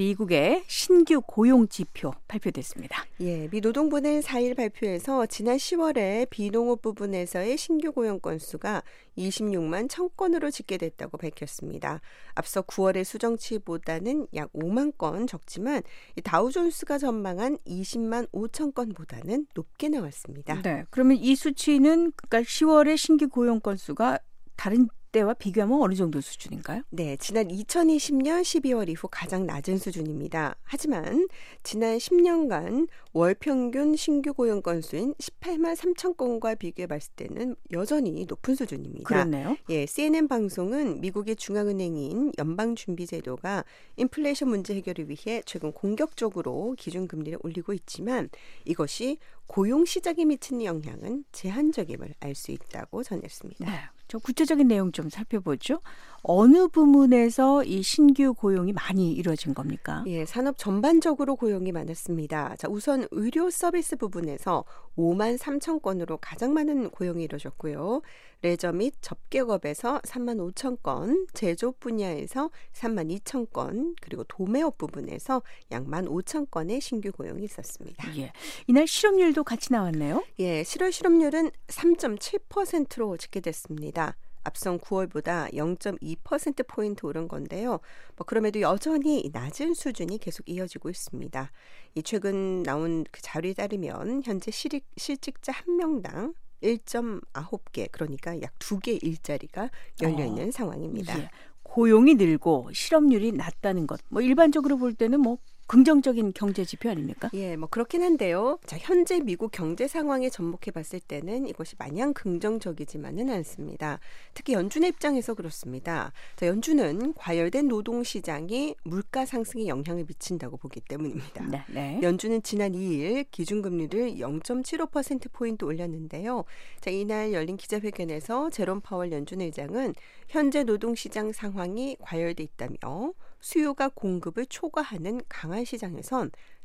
미국의 신규 고용 지표 발표됐습니다. 예, 미 노동부는 사 일 발표에서 지난 시월에 비농업 부분에서의 신규 고용 건수가 이십육만 천 건으로 집계됐다고 밝혔습니다. 앞서 구월의 수정치보다는 약 오만 건 적지만 다우존스가 전망한 이십만 오천 건보다는 높게 나왔습니다. 네, 그러면 이 수치는 그러니까 시월의 신규 고용 건수가 다른 때와 비교하면 어느 정도 수준인가요? 네, 지난 이천이십 년 십이월 이후 가장 낮은 수준입니다. 하지만 지난 십 년간 월 평균 신규 고용 건수인 십팔만 삼천 건과 비교해 봤을 때는 여전히 높은 수준입니다. 그렇네요. 예, 씨엔엔 방송은 미국의 중앙은행인 연방준비제도가 인플레이션 문제 해결을 위해 최근 공격적으로 기준금리를 올리고 있지만 이것이 고용 시장에 미치는 영향은 제한적임을 알 수 있다고 전했습니다. 네. 저 구체적인 내용 좀 살펴보죠. 어느 부문에서 이 신규 고용이 많이 이루어진 겁니까? 예, 산업 전반적으로 고용이 많았습니다. 자, 우선 의료 서비스 부분에서 오만 삼천 건으로 가장 많은 고용이 이루어졌고요. 레저 및 접객업에서 삼만 오천 건, 제조 분야에서 삼만 이천 건, 그리고 도매업 부분에서 약 만 오천 건의 신규 고용이 있었습니다. 예, 이날 실업률도 같이 나왔네요. 예, 실월 실업률은 삼 점 칠 퍼센트로 집계됐습니다. 앞선 구월보다 영 점 이 퍼센트 포인트 오른 건데요. 뭐 그럼에도 여전히 낮은 수준이 계속 이어지고 있습니다. 이 최근 나온 그 자료에 따르면 현재 실직, 실직자 한 명당 일 점 구 개, 그러니까 약 두 개 일자리가 열려있는 어, 상황입니다. 예. 고용이 늘고 실업률이 낮다는 것, 뭐 일반적으로 볼 때는 뭐 긍정적인 경제 지표 아닙니까? 예, 뭐 그렇긴 한데요. 자, 현재 미국 경제 상황에 접목해 봤을 때는 이것이 마냥 긍정적이지만은 않습니다. 특히 연준의 입장에서 그렇습니다. 자, 연준은 과열된 노동 시장이 물가 상승에 영향을 미친다고 보기 때문입니다. 네, 네. 연준은 지난 이 일 기준금리를 영 점 칠오 퍼센트 포인트 올렸는데요. 자, 이날 열린 기자회견에서 제롬 파월 연준 의장은 현재 노동 시장 상황이 과열돼 있다며 수요가 공급을 초과하는 강한 시장에선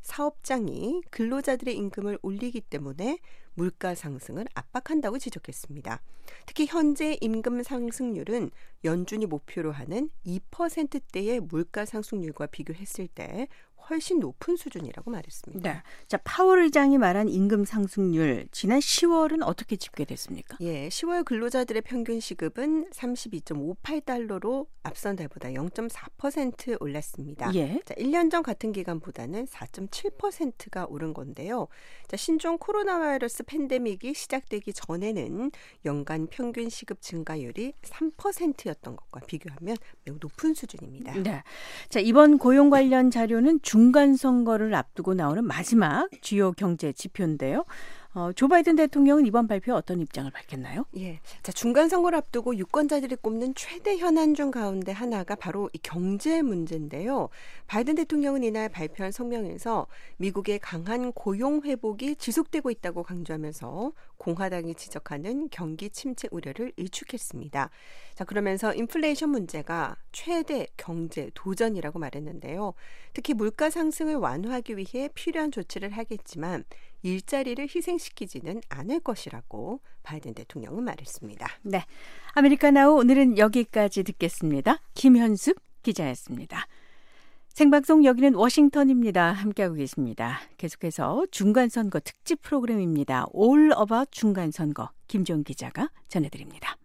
사업장이 근로자들의 임금을 올리기 때문에 물가 상승을 압박한다고 지적했습니다. 특히 현재 임금 상승률은 연준이 목표로 하는 이 퍼센트대의 물가 상승률과 비교했을 때 훨씬 높은 수준이라고 말했습니다. 네. 자, 파월 의장이 말한 임금 상승률, 지난 시월은 어떻게 집계됐습니까? 예, 시월 근로자들의 평균 시급은 삼십이 점 오팔 달러로 앞선 달보다 영 점 사 퍼센트 올랐습니다. 예. 자, 일 년 전 같은 기간보다는 사 점 칠 퍼센트가 오른 건데요. 자, 신종 코로나 바이러스 팬데믹이 시작되기 전에는 연간 평균 시급 증가율이 삼 퍼센트였던 것과 비교하면 매우 높은 수준입니다. 네. 자, 이번 고용 관련 자료는 중간 선거를 앞두고 나오는 마지막 주요 경제 지표인데요. 어, 조 바이든 대통령은 이번 발표에 어떤 입장을 밝혔나요? 예, 자, 중간 선거를 앞두고 유권자들이 꼽는 최대 현안 중 가운데 하나가 바로 이 경제 문제인데요. 바이든 대통령은 이날 발표한 성명에서 미국의 강한 고용 회복이 지속되고 있다고 강조하면서 공화당이 지적하는 경기 침체 우려를 일축했습니다. 자, 그러면서 인플레이션 문제가 최대 경제 도전이라고 말했는데요. 특히 물가 상승을 완화하기 위해 필요한 조치를 하겠지만 일자리를 희생시키지는 않을 것이라고 바이든 대통령은 말했습니다. 네, 아메리카나우 오늘은 여기까지 듣겠습니다. 김현숙 기자였습니다. 생방송 여기는 워싱턴입니다. 함께하고 계십니다. 계속해서 중간선거 특집 프로그램입니다. All About 중간선거 김종 기자가 전해드립니다.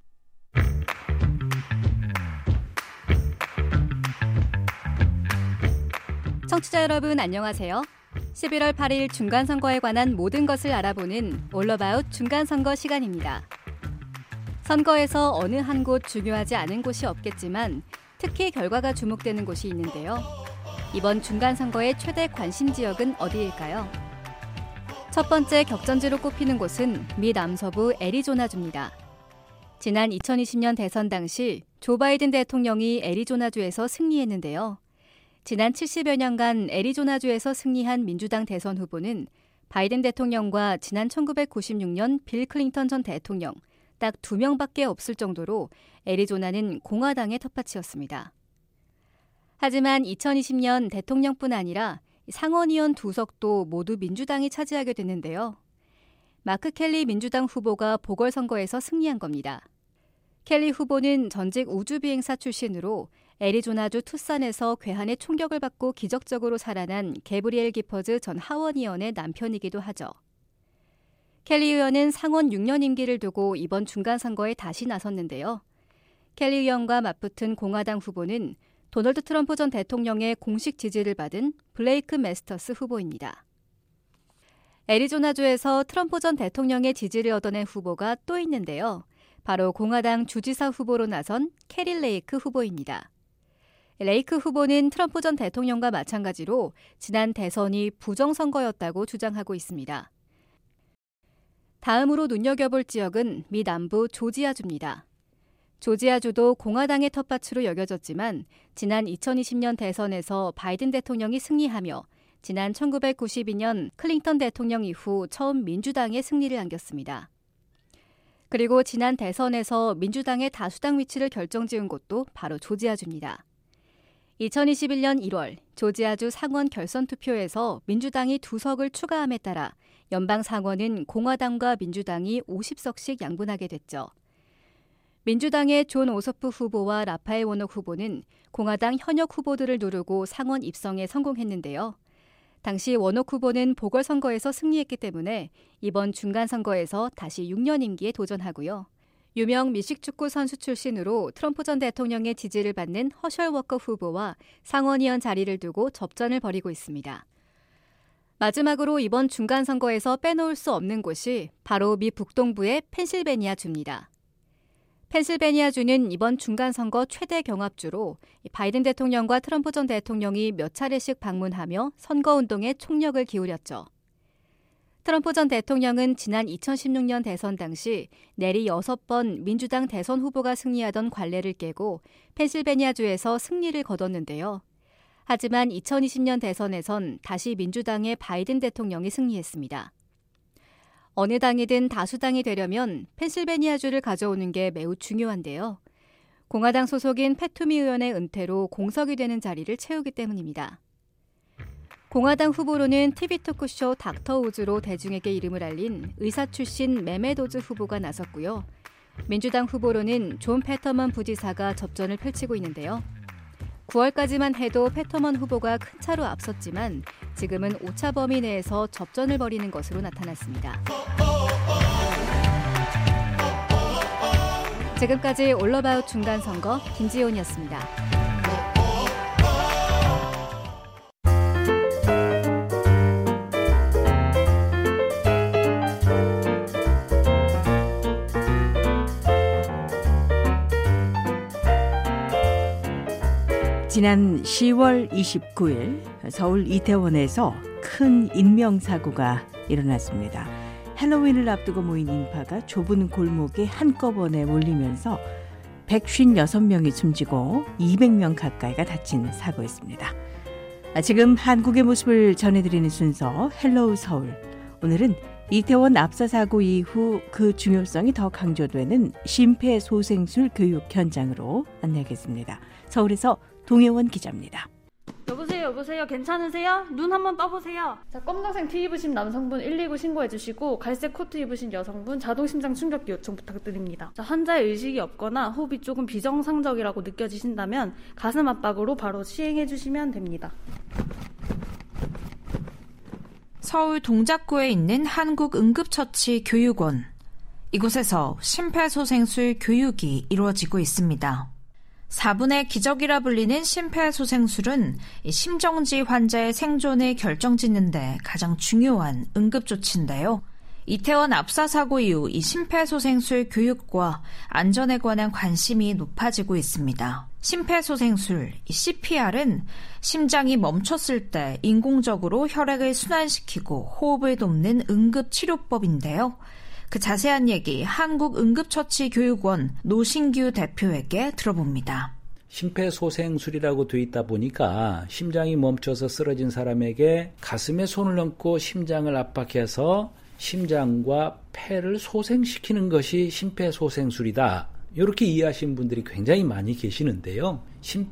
청취자 여러분 안녕하세요. 십일월 팔일 중간선거에 관한 모든 것을 알아보는 All About 중간선거 시간입니다. 선거에서 어느 한 곳 중요하지 않은 곳이 없겠지만 특히 결과가 주목되는 곳이 있는데요. 이번 중간선거의 최대 관심 지역은 어디일까요? 첫 번째 격전지로 꼽히는 곳은 미 남서부 애리조나주입니다. 지난 이천이십 년 대선 당시 조 바이든 대통령이 애리조나주에서 승리했는데요. 지난 칠십여 년간 애리조나주에서 승리한 민주당 대선 후보는 바이든 대통령과 지난 천구백구십육 년 빌 클린턴 전 대통령 딱 두 명밖에 없을 정도로 애리조나는 공화당의 텃밭이었습니다. 하지만 이천이십 년 대통령뿐 아니라 상원의원 두 석도 모두 민주당이 차지하게 됐는데요. 마크 켈리 민주당 후보가 보궐선거에서 승리한 겁니다. 켈리 후보는 전직 우주비행사 출신으로 애리조나주 투싼에서 괴한의 총격을 받고 기적적으로 살아난 게브리엘 기퍼즈 전 하원의원의 남편이기도 하죠. 켈리 의원은 상원 육 년 임기를 두고 이번 중간선거에 다시 나섰는데요. 켈리 의원과 맞붙은 공화당 후보는 도널드 트럼프 전 대통령의 공식 지지를 받은 블레이크 메스터스 후보입니다. 애리조나주에서 트럼프 전 대통령의 지지를 얻어낸 후보가 또 있는데요. 바로 공화당 주지사 후보로 나선 캐릴 레이크 후보입니다. 레이크 후보는 트럼프 전 대통령과 마찬가지로 지난 대선이 부정선거였다고 주장하고 있습니다. 다음으로 눈여겨볼 지역은 미 남부 조지아주입니다. 조지아주도 공화당의 텃밭으로 여겨졌지만 지난 이천이십 년 대선에서 바이든 대통령이 승리하며 지난 천구백구십이 년 클린턴 대통령 이후 처음 민주당의 승리를 안겼습니다. 그리고 지난 대선에서 민주당의 다수당 위치를 결정지은 곳도 바로 조지아주입니다. 이천이십일 년 일월 조지아주 상원 결선 투표에서 민주당이 두 석을 추가함에 따라 연방 상원은 공화당과 민주당이 오십 석씩 양분하게 됐죠. 민주당의 존 오소프 후보와 라파엘 워녹 후보는 공화당 현역 후보들을 누르고 상원 입성에 성공했는데요. 당시 워녹 후보는 보궐선거에서 승리했기 때문에 이번 중간선거에서 다시 육 년 임기에 도전하고요. 유명 미식축구 선수 출신으로 트럼프 전 대통령의 지지를 받는 허셜 워커 후보와 상원의원 자리를 두고 접전을 벌이고 있습니다. 마지막으로 이번 중간선거에서 빼놓을 수 없는 곳이 바로 미 북동부의 펜실베니아주입니다. 펜실베니아주는 이번 중간선거 최대 경합주로 바이든 대통령과 트럼프 전 대통령이 몇 차례씩 방문하며 선거운동에 총력을 기울였죠. 트럼프 전 대통령은 지난 이천십육 년 대선 당시 내리 여섯 번 민주당 대선 후보가 승리하던 관례를 깨고 펜실베니아주에서 승리를 거뒀는데요. 하지만 이천이십 년 대선에선 다시 민주당의 바이든 대통령이 승리했습니다. 어느 당이든 다수당이 되려면 펜실베니아주를 가져오는 게 매우 중요한데요. 공화당 소속인 패투미 의원의 은퇴로 공석이 되는 자리를 채우기 때문입니다. 공화당 후보로는 티비 토크쇼 닥터 우즈로 대중에게 이름을 알린 의사 출신 메메도즈 후보가 나섰고요. 민주당 후보로는 존 패터먼 부지사가 접전을 펼치고 있는데요. 구월까지만 해도 패터먼 후보가 큰 차로 앞섰지만 지금은 오차 범위 내에서 접전을 벌이는 것으로 나타났습니다. 지금까지 올러바웃 중간선거 김지훈이었습니다. 지난 시월 이십구일 서울 이태원에서 큰 인명사고가 일어났습니다. 할로윈을 앞두고 모인 인파가 좁은 골목에 한꺼번에 몰리면서 백오십육 명이 숨지고 이백 명 가까이가 다친 사고였습니다. 지금 한국의 모습을 전해드리는 순서 헬로우 서울. 오늘은 이태원 압사 사고 이후 그 중요성이 더 강조되는 심폐소생술 교육 현장으로 안내하겠습니다. 서울에서 동혜원 기자입니다. 여보세요, 여보세요. 괜찮으세요? 눈 한번 떠보세요. 자, 검정색 티 입으신 남성분 일이구 신고해주시고 갈색 코트 입으신 여성분 자동심장 충격기 요청 부탁드립니다. 자, 환자의 의식이 없거나 호흡이 조금 비정상적이라고 느껴지신다면 가슴 압박으로 바로 시행해주시면 됩니다. 서울 동작구에 있는 한국응급처치교육원. 이곳에서 심폐소생술 교육이 이루어지고 있습니다. 사 분의 기적이라 불리는 심폐소생술은 심정지 환자의 생존을 결정짓는 데 가장 중요한 응급조치인데요. 이태원 압사 사고 이후 이 심폐소생술 교육과 안전에 관한 관심이 높아지고 있습니다. 심폐소생술, 씨피알은 심장이 멈췄을 때 인공적으로 혈액을 순환시키고 호흡을 돕는 응급치료법인데요. 그 자세한 얘기 한국응급처치교육원 노신규 대표에게 들어봅니다. 심폐소생술이라고 돼 있다 보니까 심장이 멈춰서 쓰러진 사람에게 가슴에 손을 얹고 심장을 압박해서 심장과 폐를 소생시키는 것이 심폐소생술이다. 이렇게 이해하시는 분들이 굉장히 많이 계시는데요.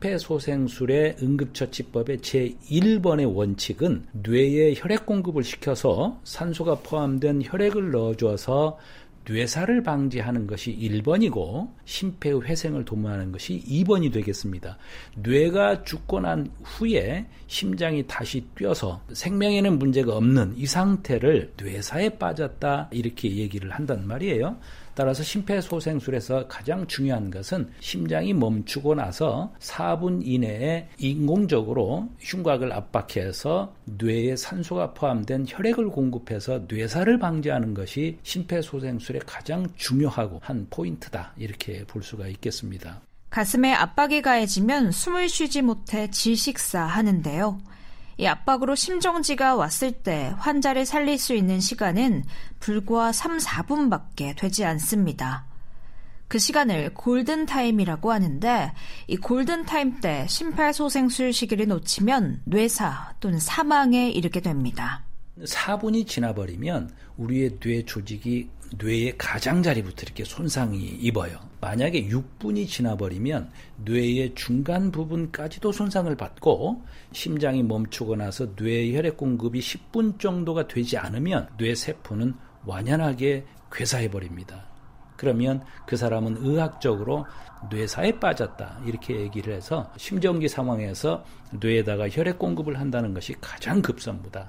심폐소생술의 응급처치법의 제일 번의 원칙은 뇌에 혈액 공급을 시켜서 산소가 포함된 혈액을 넣어줘서 뇌사를 방지하는 것이 일 번이고 심폐의 회생을 도모하는 것이 이 번이 되겠습니다. 뇌가 죽고 난 후에 심장이 다시 뛰어서 생명에는 문제가 없는 이 상태를 뇌사에 빠졌다 이렇게 얘기를 한단 말이에요. 따라서 심폐소생술에서 가장 중요한 것은 심장이 멈추고 나서 사 분 이내에 인공적으로 흉곽을 압박해서 뇌에 산소가 포함된 혈액을 공급해서 뇌사를 방지하는 것이 심폐소생술의 가장 중요하고 한 포인트다 이렇게 볼 수가 있겠습니다. 가슴에 압박이 가해지면 숨을 쉬지 못해 질식사하는데요. 이 압박으로 심정지가 왔을 때 환자를 살릴 수 있는 시간은 불과 삼, 사 분밖에 되지 않습니다. 그 시간을 골든타임이라고 하는데 이 골든타임 때 심폐소생술 시기를 놓치면 뇌사 또는 사망에 이르게 됩니다. 사 분이 지나버리면 우리의 뇌 조직이 뇌의 가장자리부터 이렇게 손상이 입어요. 만약에 육 분이 지나버리면 뇌의 중간 부분까지도 손상을 받고 심장이 멈추고 나서 뇌의 혈액 공급이 십 분 정도가 되지 않으면 뇌 세포는 완연하게 괴사해버립니다. 그러면 그 사람은 의학적으로 뇌사에 빠졌다 이렇게 얘기를 해서 심정지 상황에서 뇌에다가 혈액 공급을 한다는 것이 가장 급선무다.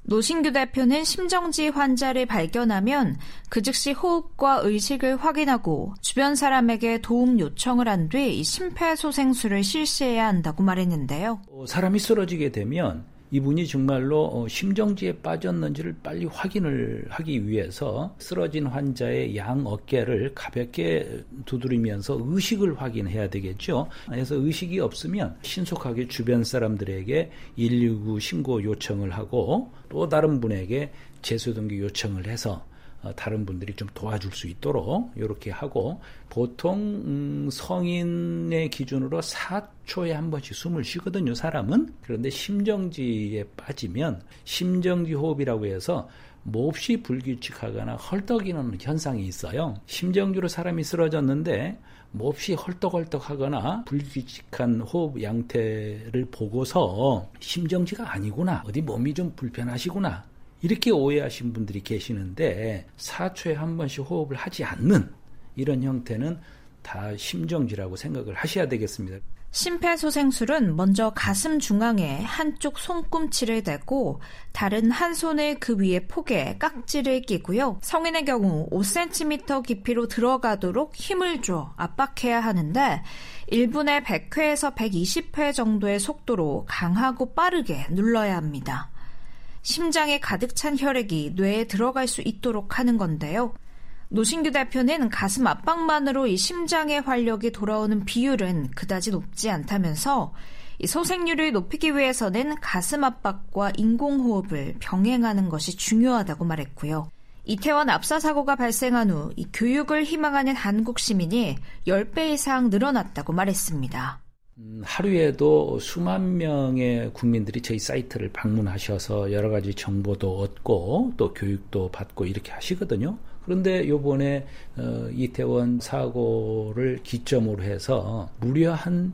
노신규 대표는 심정지 환자를 발견하면 그 즉시 호흡과 의식을 확인하고 주변 사람에게 도움 요청을 한 뒤 심폐소생술을 실시해야 한다고 말했는데요. 사람이 쓰러지게 되면 이분이 정말로 심정지에 빠졌는지를 빨리 확인을 하기 위해서 쓰러진 환자의 양 어깨를 가볍게 두드리면서 의식을 확인해야 되겠죠. 그래서 의식이 없으면 신속하게 주변 사람들에게 일일구 신고 요청을 하고 또 다른 분에게 제수동기 요청을 해서 다른 분들이 좀 도와줄 수 있도록 이렇게 하고, 보통 음, 성인의 기준으로 사 초에 한 번씩 숨을 쉬거든요, 사람은. 그런데 심정지에 빠지면 심정지 호흡이라고 해서 몹시 불규칙하거나 헐떡이는 현상이 있어요. 심정지로 사람이 쓰러졌는데 몹시 헐떡헐떡하거나 불규칙한 호흡 양태를 보고서 심정지가 아니구나, 어디 몸이 좀 불편하시구나, 이렇게 오해하신 분들이 계시는데 사 초에 한 번씩 호흡을 하지 않는 이런 형태는 다 심정지라고 생각을 하셔야 되겠습니다. 심폐소생술은 먼저 가슴 중앙에 한쪽 손꿈치를 대고 다른 한 손을 그 위에 폭에 깍지를 끼고요. 성인의 경우 오 센티미터 깊이로 들어가도록 힘을 줘 압박해야 하는데 일 분에 백 회에서 백이십 회 정도의 속도로 강하고 빠르게 눌러야 합니다. 심장에 가득 찬 혈액이 뇌에 들어갈 수 있도록 하는 건데요. 노신규 대표는 가슴 압박만으로 이 심장의 활력이 돌아오는 비율은 그다지 높지 않다면서 이 소생률을 높이기 위해서는 가슴 압박과 인공호흡을 병행하는 것이 중요하다고 말했고요. 이태원 압사 사고가 발생한 후 이 교육을 희망하는 한국 시민이 십 배 이상 늘어났다고 말했습니다. 음, 하루에도 수만 명의 국민들이 저희 사이트를 방문하셔서 여러 가지 정보도 얻고 또 교육도 받고 이렇게 하시거든요. 그런데 요번에 어, 이태원 사고를 기점으로 해서 무려 한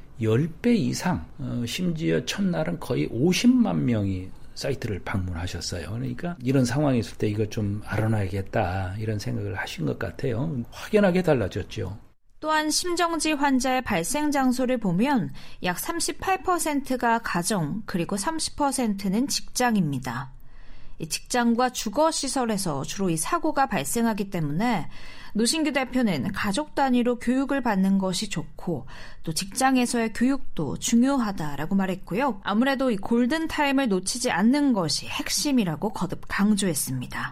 십 배 이상, 어, 심지어 첫날은 거의 오십만 명이 사이트를 방문하셨어요. 그러니까 이런 상황이 있을 때 이거 좀 알아놔야겠다, 이런 생각을 하신 것 같아요. 확연하게 달라졌죠. 또한 심정지 환자의 발생 장소를 보면 약 삼십팔 퍼센트가 가정, 그리고 삼십 퍼센트는 직장입니다. 이 직장과 주거시설에서 주로 이 사고가 발생하기 때문에 노신규 대표는 가족 단위로 교육을 받는 것이 좋고 또 직장에서의 교육도 중요하다라고 말했고요. 아무래도 이 골든타임을 놓치지 않는 것이 핵심이라고 거듭 강조했습니다.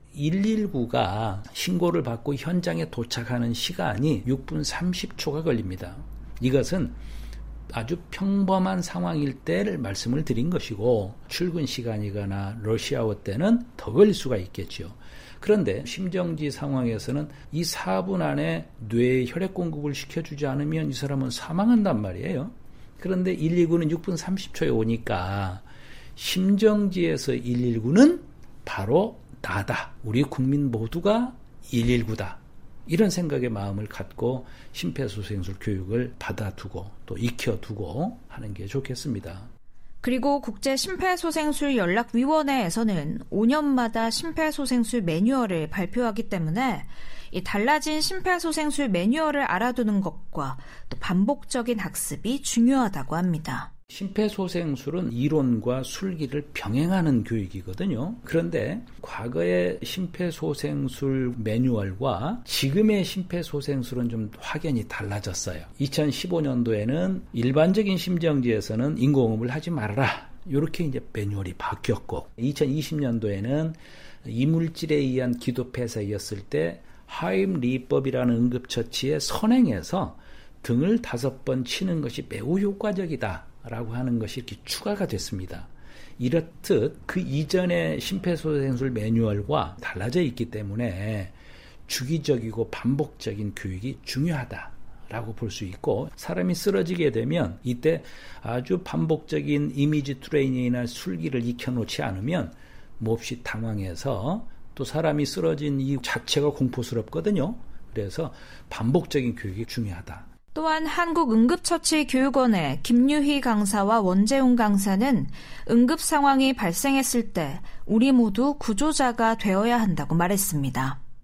일일구가 신고를 받고 현장에 도착하는 시간이 육 분 삼십 초가 걸립니다. 이것은 아주 평범한 상황일 때를 말씀을 드린 것이고 출근 시간이거나 러시아워 때는 더 걸릴 수가 있겠죠. 그런데 심정지 상황에서는 이 사 분 안에 뇌에 혈액 공급을 시켜주지 않으면 이 사람은 사망한단 말이에요. 그런데 일일구는 육 분 삼십 초에 오니까 심정지에서 일일구는 바로 나다. 우리 국민 모두가 일일구다. 이런 생각의 마음을 갖고 심폐소생술 교육을 받아두고 또 익혀두고 하는 게 좋겠습니다. 그리고 국제심폐소생술연락위원회에서는 오 년마다 심폐소생술 매뉴얼을 발표하기 때문에 이 달라진 심폐소생술 매뉴얼을 알아두는 것과 또 반복적인 학습이 중요하다고 합니다. 심폐소생술은 이론과 술기를 병행하는 교육이거든요. 그런데 과거의 심폐소생술 매뉴얼과 지금의 심폐소생술은 좀 확연히 달라졌어요. 이천십오 년도에는 일반적인 심정지에서는 인공호흡을 하지 말아라, 이렇게 이제 매뉴얼이 바뀌었고, 이천이십 년도에는 이물질에 의한 기도폐사였을 때 하임리법이라는 응급처치에 선행해서 등을 다섯 번 치는 것이 매우 효과적이다 라고 하는 것이 이렇게 추가가 됐습니다. 이렇듯 그 이전의 심폐소생술 매뉴얼과 달라져 있기 때문에 주기적이고 반복적인 교육이 중요하다라고 볼 수 있고, 사람이 쓰러지게 되면 이때 아주 반복적인 이미지 트레이닝이나 술기를 익혀놓지 않으면 몹시 당황해서 또 사람이 쓰러진 이 자체가 공포스럽거든요. 그래서 반복적인 교육이 중요하다. 또한 한국응급처치교육원의 김유희 강사와 원재훈 강사는 응급 상황이 발생했을 때 우리 모두 구조자가 되어야 한다고 말했습니다.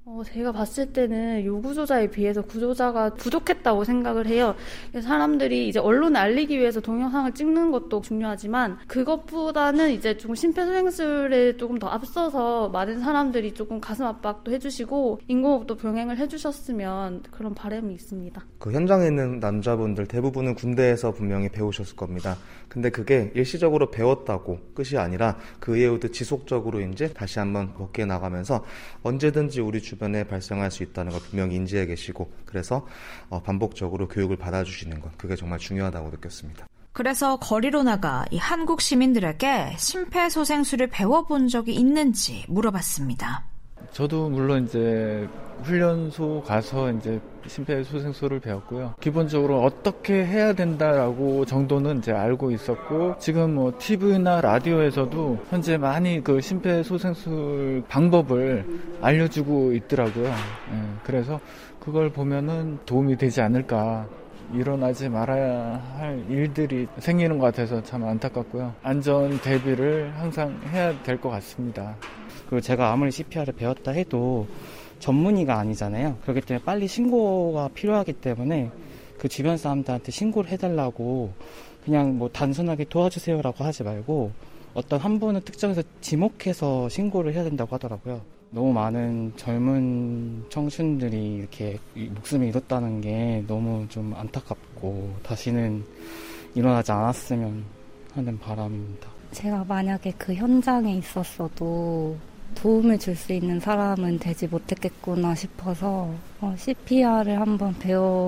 어, 제가 봤을 때는 요구조자에 비해서 구조자가 부족했다고 생각을 해요. 사람들이 이제 언론에 알리기 위해서 동영상을 찍는 것도 중요하지만 그것보다는 이제 좀 심폐소생술에 조금 더 앞서서 많은 사람들이 조금 가슴 압박도 해주시고 인공호흡도 병행을 해주셨으면 그런 바람이 있습니다. 그 현장에 있는 남자분들 대부분은 군대에서 분명히 배우셨을 겁니다. 근데 그게 일시적으로 배웠다고 끝이 아니라 그 이후도 지속적으로 이제 다시 한번 복귀해 나가면서 언제든지 우리 주변에 발생할 수 있다는 걸 분명히 인지해 계시고 그래서 어, 반복적으로 교육을 받아주시는 것 그게 정말 중요하다고 느꼈습니다. 그래서 거리로 나가 이 한국 시민들에게 심폐소생술을 배워본 적이 있는지 물어봤습니다. 저도 물론 이제 훈련소 가서 이제 심폐소생술을 배웠고요. 기본적으로 어떻게 해야 된다라고 정도는 이제 알고 있었고 지금 뭐 티비나 라디오에서도 현재 많이 그 심폐소생술 방법을 알려주고 있더라고요. 예, 그래서 그걸 보면은 도움이 되지 않을까. 일어나지 말아야 할 일들이 생기는 것 같아서 참 안타깝고요. 안전 대비를 항상 해야 될 것 같습니다. 그리고 제가 아무리 씨피알을 배웠다 해도 전문의가 아니잖아요. 그렇기 때문에 빨리 신고가 필요하기 때문에 그 주변 사람들한테 신고를 해달라고 그냥 뭐 단순하게 도와주세요라고 하지 말고 어떤 한 분을 특정해서 지목해서 신고를 해야 된다고 하더라고요. 너무 많은 젊은 청춘들이 이렇게 목숨을 잃었다는 게 너무 좀 안타깝고 다시는 일어나지 않았으면 하는 바람입니다. 제가 만약에 그 현장에 있었어도 도움을 줄 수 있는 사람은 되지 못했겠구나 싶어서 어, 씨피알을 한번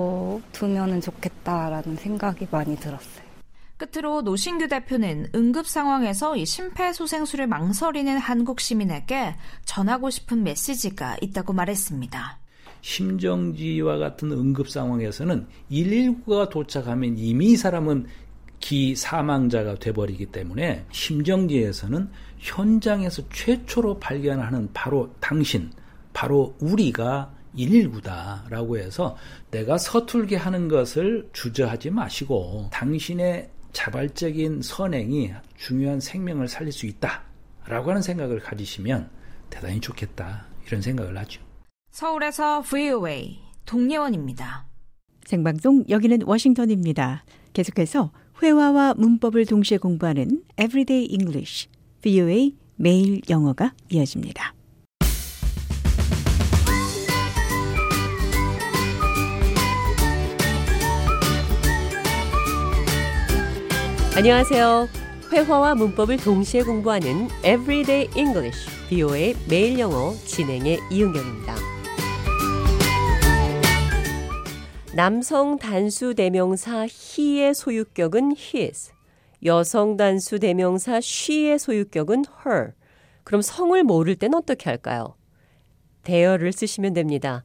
배워두면 좋겠다라는 생각이 많이 들었어요. 끝으로 노신규 대표는 응급 상황에서 이 심폐소생술을 망설이는 한국 시민에게 전하고 싶은 메시지가 있다고 말했습니다. 심정지와 같은 응급 상황에서는 일일구가 도착하면 이미 이 사람은 기사망자가 돼버리기 때문에 심정지에서는 현장에서 최초로 발견하는 바로 당신, 바로 우리가 일일구다라고 해서 내가 서툴게 하는 것을 주저하지 마시고 당신의 자발적인 선행이 중요한 생명을 살릴 수 있다라고 하는 생각을 가지시면 대단히 좋겠다 이런 생각을 하죠. 서울에서 브이오에이 동예원입니다. 생방송 여기는 워싱턴입니다. 계속해서 회화와 문법을 동시에 공부하는 Everyday English, 브이오에이 매일 영어가 이어집니다. 안녕하세요. 회화와 문법을 동시에 공부하는 Everyday English, 브이오에이 매일 영어 진행의 이은경입니다. 남성 단수 대명사 he의 소유격은 his, 여성 단수 대명사 she의 소유격은 her. 그럼 성을 모를 땐 어떻게 할까요? there를 쓰시면 됩니다.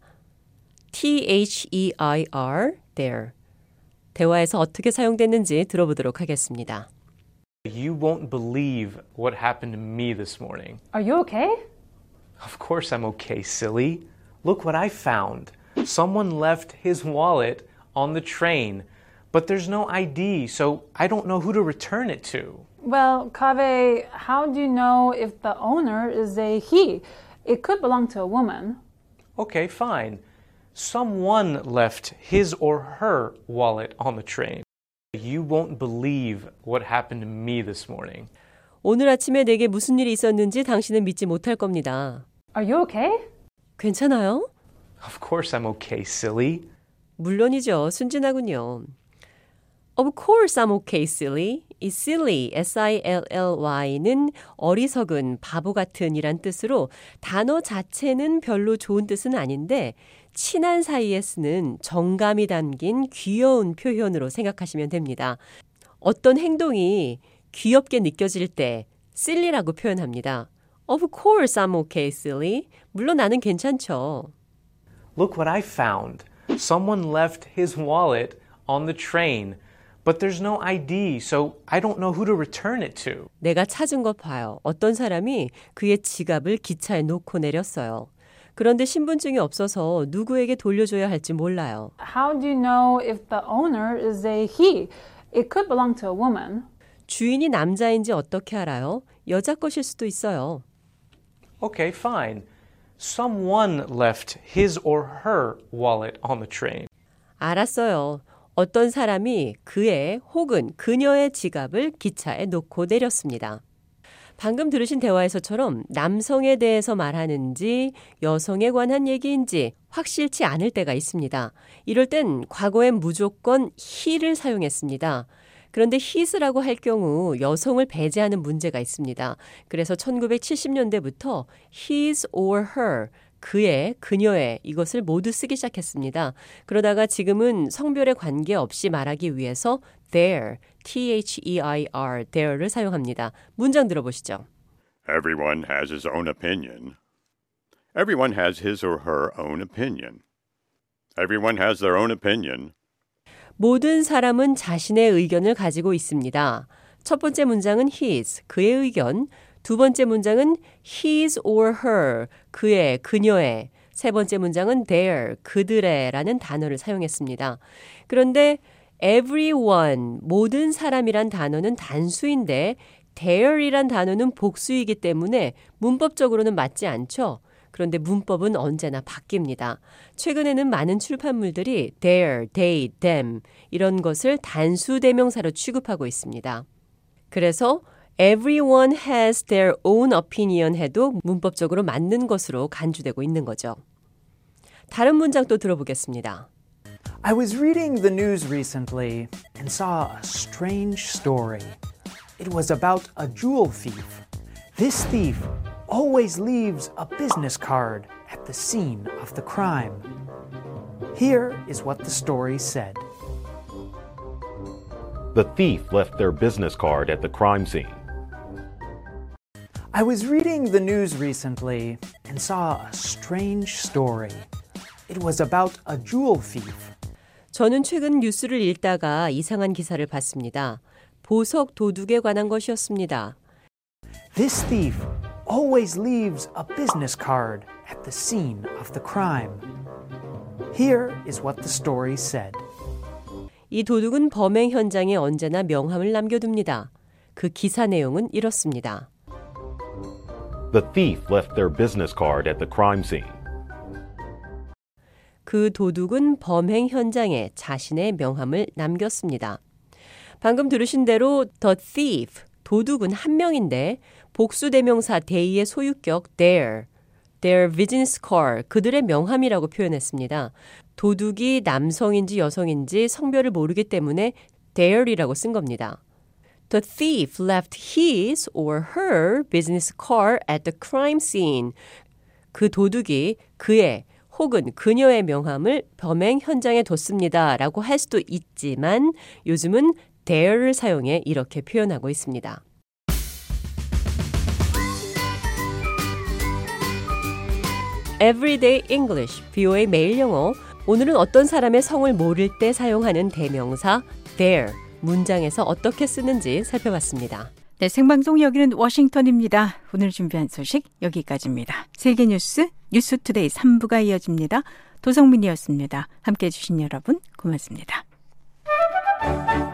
T-H-E-I-R, there. 대화에서 어떻게 사용됐는지 들어보도록 하겠습니다. You won't believe what happened to me this morning. Are you okay? Of course I'm okay, silly. Look what I found. Someone left his wallet on the train, but there's no I D, so I don't know who to return it to. Well, Kaveh, how do you know if the owner is a he? It could belong to a woman. Okay, fine. Someone left his or her wallet on the train. You won't believe what happened to me this morning. 오늘 아침에 내게 무슨 일이 있었는지 당신은 믿지 못할 겁니다. Are you okay? 괜찮아요? Of course I'm okay, silly. 물론이죠. 순진하군요. Of course I'm okay, silly. 이 silly, S-I-L-L-Y는 어리석은, 바보 같은 이란 뜻으로 단어 자체는 별로 좋은 뜻은 아닌데 친한 사이에 쓰는 정감이 담긴 귀여운 표현으로 생각하시면 됩니다. 어떤 행동이 귀엽게 느껴질 때 silly라고 표현합니다. Of course I'm okay, silly. 물론 나는 괜찮죠. Look what I found. Someone left his wallet on the train, but there's no I D, so I don't know who to return it to. 내가 찾은 것 봐요. 어떤 사람이 그의 지갑을 기차에 놓고 내렸어요. 그런데 신분증이 없어서 누구에게 돌려줘야 할지 몰라요. How do you know if the owner is a he? It could belong to a woman. 주인이 남자인지 어떻게 알아요? 여자 것일 수도 있어요. Okay, fine. Someone left his or her wallet on the train. 알았어요. 어떤 사람이 그의 혹은 그녀의 지갑을 기차에 놓고 내렸습니다. 방금 들으신 대화에서처럼 남성에 대해서 말하는지 여성에 관한 얘기인지 확실치 않을 때가 있습니다. 이럴 땐 과거엔 무조건 he를 사용했습니다. 그런데 his라고 할 경우 여성을 배제하는 문제가 있습니다. 그래서 천구백칠십 년대부터 his or her, 그의, 그녀의 이것을 모두 쓰기 시작했습니다. 그러다가 지금은 성별에 관계없이 말하기 위해서 their, T-H-E-I-R, their를 사용합니다. 문장 들어보시죠. Everyone has his own opinion. Everyone has his or her own opinion. Everyone has their own opinion. 모든 사람은 자신의 의견을 가지고 있습니다. 첫 번째 문장은 his, 그의 의견. 두 번째 문장은 his or her, 그의, 그녀의. 세 번째 문장은 their, 그들의 라는 단어를 사용했습니다. 그런데 everyone, 모든 사람이란 단어는 단수인데 their이란 단어는 복수이기 때문에 문법적으로는 맞지 않죠. 그런데 문법은 언제나 바뀝니다. 최근에는 많은 출판물들이 their, they, them 이런 것을 단수 대명사로 취급하고 있습니다. 그래서 everyone has their own opinion 해도 문법적으로 맞는 것으로 간주되고 있는 거죠. 다른 문장 또 들어보겠습니다. I was reading the news recently and saw a strange story. It was about a jewel thief. This thief always leaves a business card at the scene of the crime. Here is what the story said. The thief left their business card at the crime scene. I was reading the news recently and saw a strange story. It was about a jewel thief. 저는 최근 뉴스를 읽다가 이상한 기사를 봤습니다. 보석 도둑에 관한 것이었습니다. This thief always leaves a business card at the scene of the crime. Here is what the story said. 이 도둑은 범행 현장에 언제나 명함을 남겨둡니다. 그 기사 내용은 이렇습니다. The thief left their business card at the crime scene. 그 도둑은 범행 현장에 자신의 명함을 남겼습니다. 방금 들으신 대로 the thief, 도둑은 한 명인데 복수 대명사 they의 소유격 their, their business card, 그들의 명함이라고 표현했습니다. 도둑이 남성인지 여성인지 성별을 모르기 때문에 their이라고 쓴 겁니다. The thief left his or her business card at the crime scene. 그 도둑이 그의 혹은 그녀의 명함을 범행 현장에 뒀습니다. 라고 할 수도 있지만 요즘은 their를 사용해 이렇게 표현하고 있습니다. Everyday English, 비오에이 매일 영어. 오늘은 어떤 사람의 성을 모를 때 사용하는 대명사 their, 문장에서 어떻게 쓰는지 살펴봤습니다. 네, 생방송 여기는 워싱턴입니다. 오늘 준비한 소식 여기까지입니다. 세계 뉴스, 뉴스투데이 삼 부가 이어집니다. 도성민이었습니다. 함께해 주신 여러분 고맙습니다.